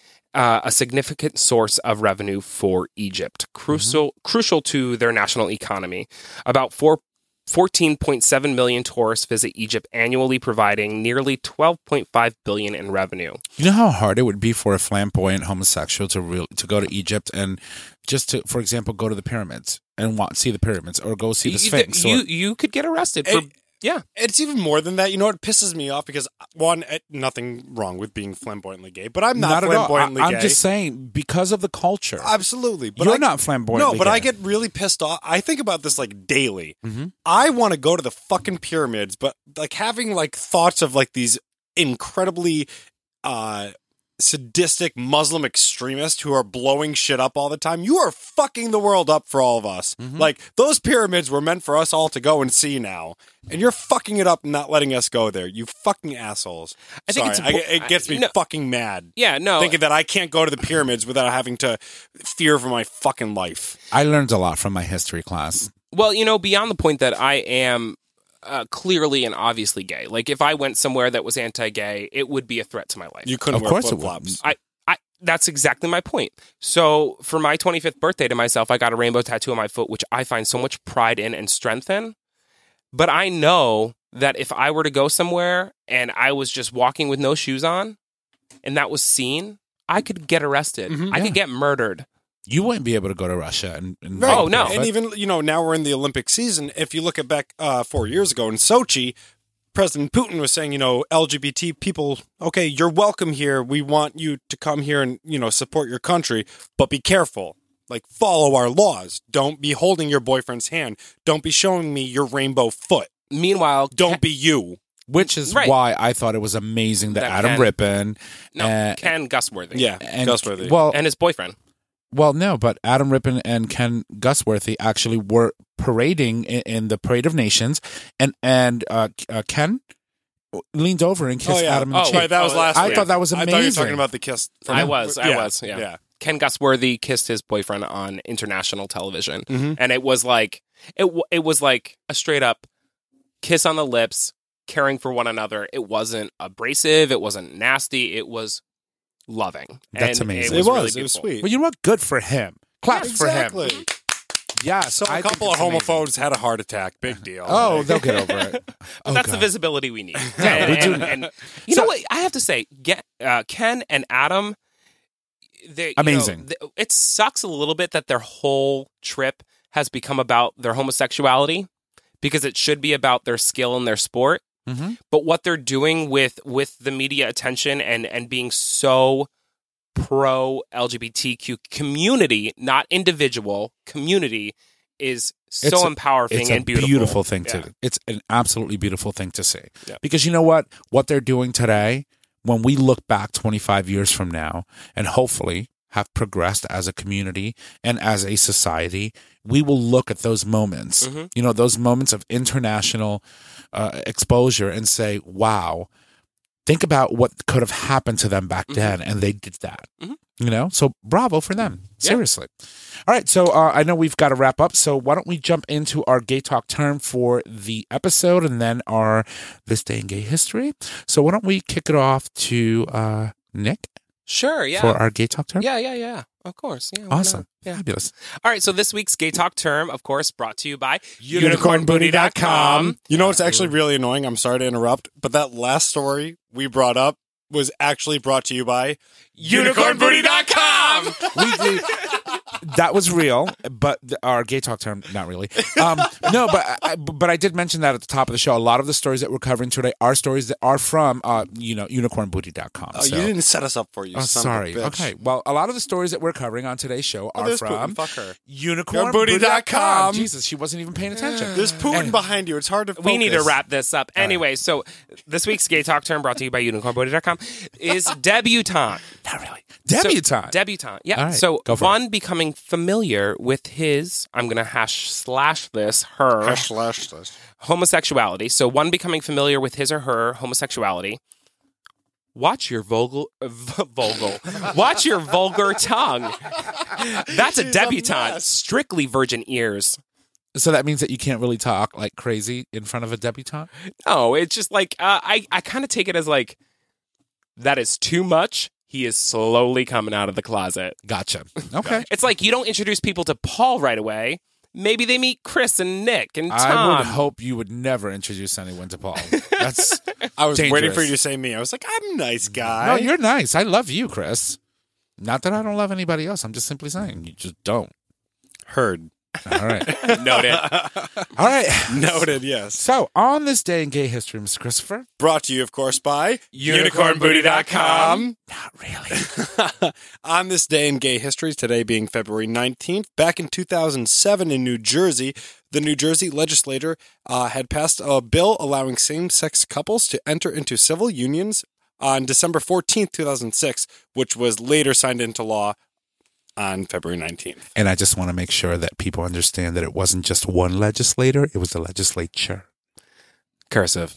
uh, a significant source of revenue for Egypt, crucial crucial to their national economy. About four. fourteen point seven million tourists visit Egypt annually, providing nearly twelve point five billion dollars in revenue. You know how hard it would be for a flamboyant homosexual to real, to go to Egypt and just to, for example, go to the pyramids and want see the pyramids or go see the You- Sphinx. You, or, you could get arrested for It- yeah. It's even more than that. You know what pisses me off? Because one, eh, nothing wrong with being flamboyantly gay, but I'm not, not at all. flamboyantly I, gay. I'm just saying because of the culture. Absolutely. But You're I, not flamboyantly No, but I gay. get really pissed off. I think about this like daily. Mhm. I want to go to the fucking pyramids, but like having like thoughts of like these incredibly uh sadistic Muslim extremists who are blowing shit up all the time. You are fucking the world up for all of us. Mm-hmm. Like those pyramids were meant for us all to go and see now. And you're fucking it up and not letting us go there. You fucking assholes. I think Sorry, it's I- it gets me no. fucking mad. Yeah, no. Thinking that I can't go to the pyramids without having to fear for my fucking life. I learned a lot from my history class. Well, you know, beyond the point that I am uh, clearly and obviously gay. Like, if I went somewhere that was anti-gay, it would be a threat to my life. You couldn't Of wear course it flip would. flops. I, I, that's exactly my point. So, for my twenty-fifth birthday to myself, I got a rainbow tattoo on my foot, which I find so much pride in and strength in. But I know that if I were to go somewhere and I was just walking with no shoes on, and that was seen, I could get arrested. Mhm. I Yeah. could get murdered. You wouldn't be able to go to Russia and, and Right. Oh, no. And even, you know, now we're in the Olympic season. If you look at back uh, four years ago in Sochi, President Putin was saying, you know, L G B T people, okay, you're welcome here. We want you to come here and, you know, support your country, but be careful. Like, follow our laws. Don't be holding your boyfriend's hand. Don't be showing me your rainbow foot. Meanwhile, Don't be you. which is Right. why I thought it was amazing that, That Adam Ken- Rippon no, uh, Ken Gusworthy. Yeah, and Gusworthy. well, And his boyfriend. well, no, but Adam Rippon and Ken Gusworthy actually were parading in, in the Parade of Nations, and and uh, uh, Ken leaned over and kissed oh, yeah. Adam in the Oh, cheek. right, that was Oh, last I week. thought that was I thought you were amazing. talking about the kiss. from- I was, I Yeah, was, yeah. Ken Gusworthy kissed his boyfriend on international television, Mhm. and it was like it. w- It was like a straight up kiss on the lips, caring for one another. It wasn't abrasive. It wasn't nasty. It was loving. That's And amazing. It was, It really was. It was beautiful. sweet. Well, you know what? Good for him. Claps exactly. for him. Yes. So I a think couple of it's amazing. homophobes had a heart attack. Big deal. Oh, they'll get over it. But Oh, that's the God. visibility we need. Yeah, and, we do. and- and- you So- know what? I have to say, get, uh, Ken and Adam, they, you know, Amazing. th- it sucks a little bit that their whole trip has become about their homosexuality because it should be about their skill and their sport. Mm-hmm. But what they're doing with with the media attention and and being so pro L G B T Q community, not individual community, is so It's a- empowering It's a and beautiful. beautiful thing Yeah. to. It's an absolutely beautiful thing to see. Yeah. Because you know what? What they're doing today, when we look back twenty-five years from now, and hopefully have progressed as a community and as a society, we will look at those moments, Mhm. you know, those moments of international uh, exposure and say, wow, think about what could have happened to them back then, and they did that. Mhm. You know, so bravo for them. Seriously. All right, so uh, I know we've got to wrap up, so why don't we jump into our Gay Talk term for the episode and then our This Day in Gay History. So why don't we kick it off to uh, Nick Sure, yeah. for our Gay Talk term? Yeah, yeah, yeah. Of course. Yeah, why Awesome. not? Yeah. Fabulous. All right, so this week's Gay Talk term, of course, brought to you by unicorn booty dot com. You know what's Uh, actually really annoying? I'm sorry to interrupt, but that last story we brought up was actually brought to you by unicorn booty dot com. We did. That was real, but the, our Gay Talk term, not really. Um, no, but I, but I did mention that at the top of the show. A lot of the stories that we're covering today are stories that are from, uh, you know, unicorn booty dot com. Oh, so. you didn't set us up for you. Oh, son sorry. Of a bitch. Okay. Well, a lot of the stories that we're covering on today's show Oh, are there's from Putin. Fuck her. unicorn booty dot com. Jesus, she wasn't even paying attention. There's Putin And- behind you. It's hard to focus. We need to wrap this up. Anyway, so this week's Gay Talk term brought to you by unicorn booty dot com is debutante. Not really. Debutante. So, debutante. Yeah. All right, so go for one becoming familiar with his, I'm going to hash slash this, her Hash slash slash. homosexuality. So one becoming familiar with his or her homosexuality. Watch your vulgar, uh, v- vulgar. Watch your vulgar tongue. That's a She's a debutante. mess. Strictly virgin ears. So that means that you can't really talk like crazy in front of a debutante? No, it's just like uh, I. I kind of take it as like that is too much. He is slowly coming out of the closet. Gotcha. Okay. It's like you don't introduce people to Paul right away. Maybe they meet Chris and Nick and Tom. I would hope you would never introduce anyone to Paul. That's I was waiting dangerous. for you to say me. I was like, I'm a nice guy. No, you're nice. I love you, Chris. Not that I don't love anybody else. I'm just simply saying you just don't. Heard. All right. Noted. All right. Noted, yes. So, on this day in gay history, Mister Christopher. Brought to you, of course, by unicorn booty dot com. Not really. On this day in gay history, today being February nineteenth, back in two thousand seven in New Jersey, the New Jersey legislature uh, had passed a bill allowing same-sex couples to enter into civil unions on December fourteenth, two thousand six, which was later signed into law on February nineteenth. And I just want to make sure that people understand that it wasn't just one legislator, it was the legislature. Cursive.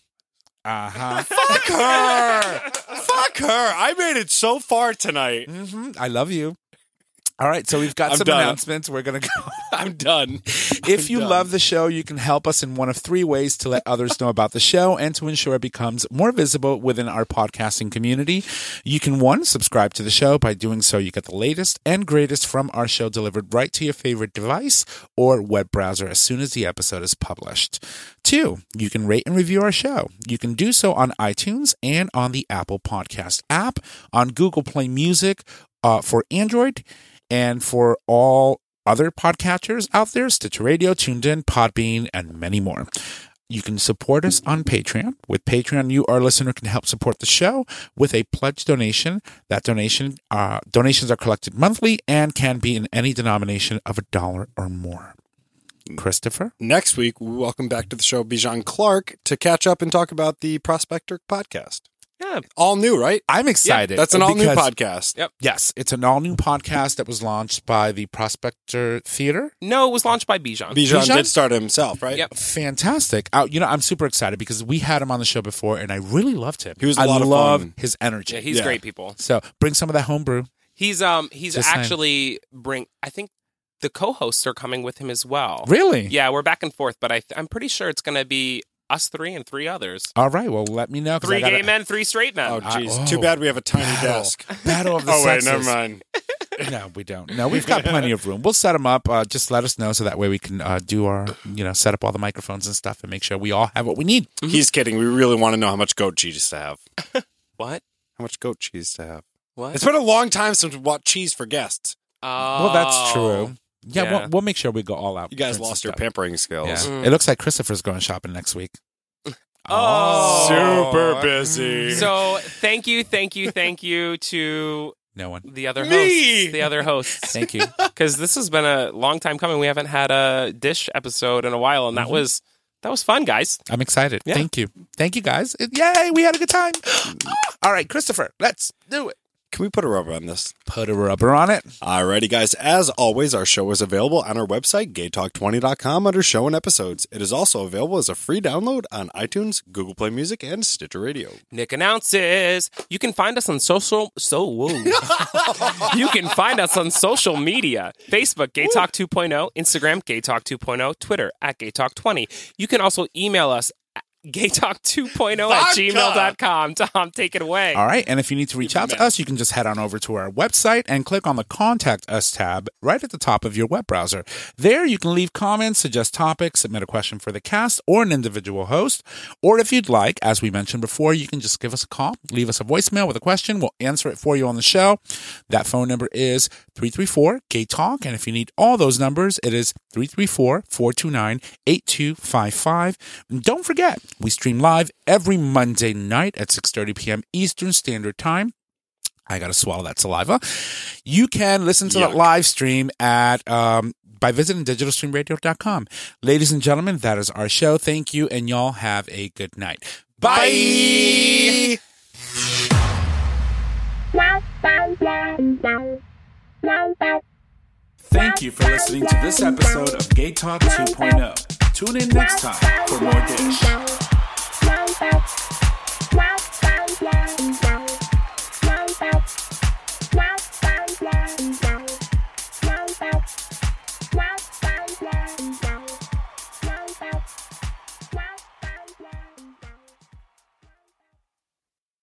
Uh-huh. Fuck her! Fuck her! I made it so far tonight. hmm I love you. All right, so we've got I'm some done. announcements. We're going to go. I'm done. If you done. love the show, you can help us in one of three ways to let others know about the show and to ensure it becomes more visible within our podcasting community. You can, one, subscribe to the show. By doing so, you get the latest and greatest from our show delivered right to your favorite device or web browser as soon as the episode is published. Two, you can rate and review our show. You can do so on iTunes and on the Apple Podcast app, on Google Play Music uh, for Android, and for all other podcatchers out there, Stitcher Radio, Tuned In, Podbean, and many more. You can support us on Patreon. With Patreon, you, our listener, can help support the show with a pledge donation. That donation, uh, donations are collected monthly and can be in any denomination of a dollar or more. Christopher? Next week, we welcome back to the show Bijan Clark to catch up and talk about the Prospector podcast. Yeah. All new, right? I'm excited. That's an all new because- podcast. Yep. Yes, it's an all-new podcast that was launched by the Prospector Theater. No, it was launched by Bijan. Bijan Bijan? did start it himself, right? Yep. Fantastic. Uh, you know, I'm super excited because we had him on the show before and I really loved him. He was a I lot of love fun. his energy. Yeah, he's Yeah. great people. So bring some of that homebrew. He's um he's Just saying. actually bring. I think the co-hosts are coming with him as well. Really? Yeah, we're back and forth, but I th- I'm pretty sure it's going to be us three and three others. All right. Well, let me know. 'cause Three I gotta- gay men, three straight men. Oh, jeez. I- Too oh, bad we have a tiny battle. desk. Battle of the Oh, wait, sexes. never mind. No, we don't. No, we've got plenty of room. We'll set them up. Uh, just let us know so that way we can uh, do our, you know, set up all the microphones and stuff and make sure we all have what we need. He's kidding. We really want to know how much goat cheese to have. What? How much goat cheese to have. What? It's been a long time since we bought cheese for guests. Oh. Well, that's true. Yeah, Yeah. We'll, we'll make sure we go all out. You guys for some lost your stuff. pampering skills. Yeah. Mm. It looks like Christopher's going shopping next week. Oh. Super busy. So thank you, thank you, thank you to No one. the other Me! hosts. The other hosts. Thank you. Because this has been a long time coming. We haven't had a dish episode in a while, and that Mm-hmm. was that was fun, guys. I'm excited. Yeah. Thank you. Thank you, guys. Yay, we had a good time. All right, Christopher, let's do it. Can we put a rubber on this? Put a rubber on it. Alrighty, guys. As always, our show is available on our website, gay talk twenty dot com, under show and episodes. It is also available as a free download on iTunes, Google Play Music, and Stitcher Radio. Nick announces. You can find us on social. So whoa. You can find us on social media: Facebook Gay Talk two point oh, Instagram Gay Talk two point oh, Twitter at Gay Talk twenty. You can also email us gay talk two point oh at gmail dot com. Tom, take it away. All right. And if you need to reach out to us, you can just head on over to our website and click on the Contact Us tab right at the top of your web browser. There, you can leave comments, suggest topics, submit a question for the cast or an individual host. Or if you'd like, as we mentioned before, you can just give us a call, leave us a voicemail with a question. We'll answer it for you on the show. That phone number is three three four, gay talk. And if you need all those numbers, it is three three four, four two nine, eight two five five. And don't forget, we stream live every Monday night at six thirty p.m. Eastern Standard Time. I got to swallow that saliva. You can listen to Yuck. that live stream at um, by visiting digital stream radio dot com. Ladies and gentlemen, that is our show. Thank you, and y'all have a good night. Bye! Thank you for listening to this episode of Gay Talk two point oh. Tune in next time for more dish.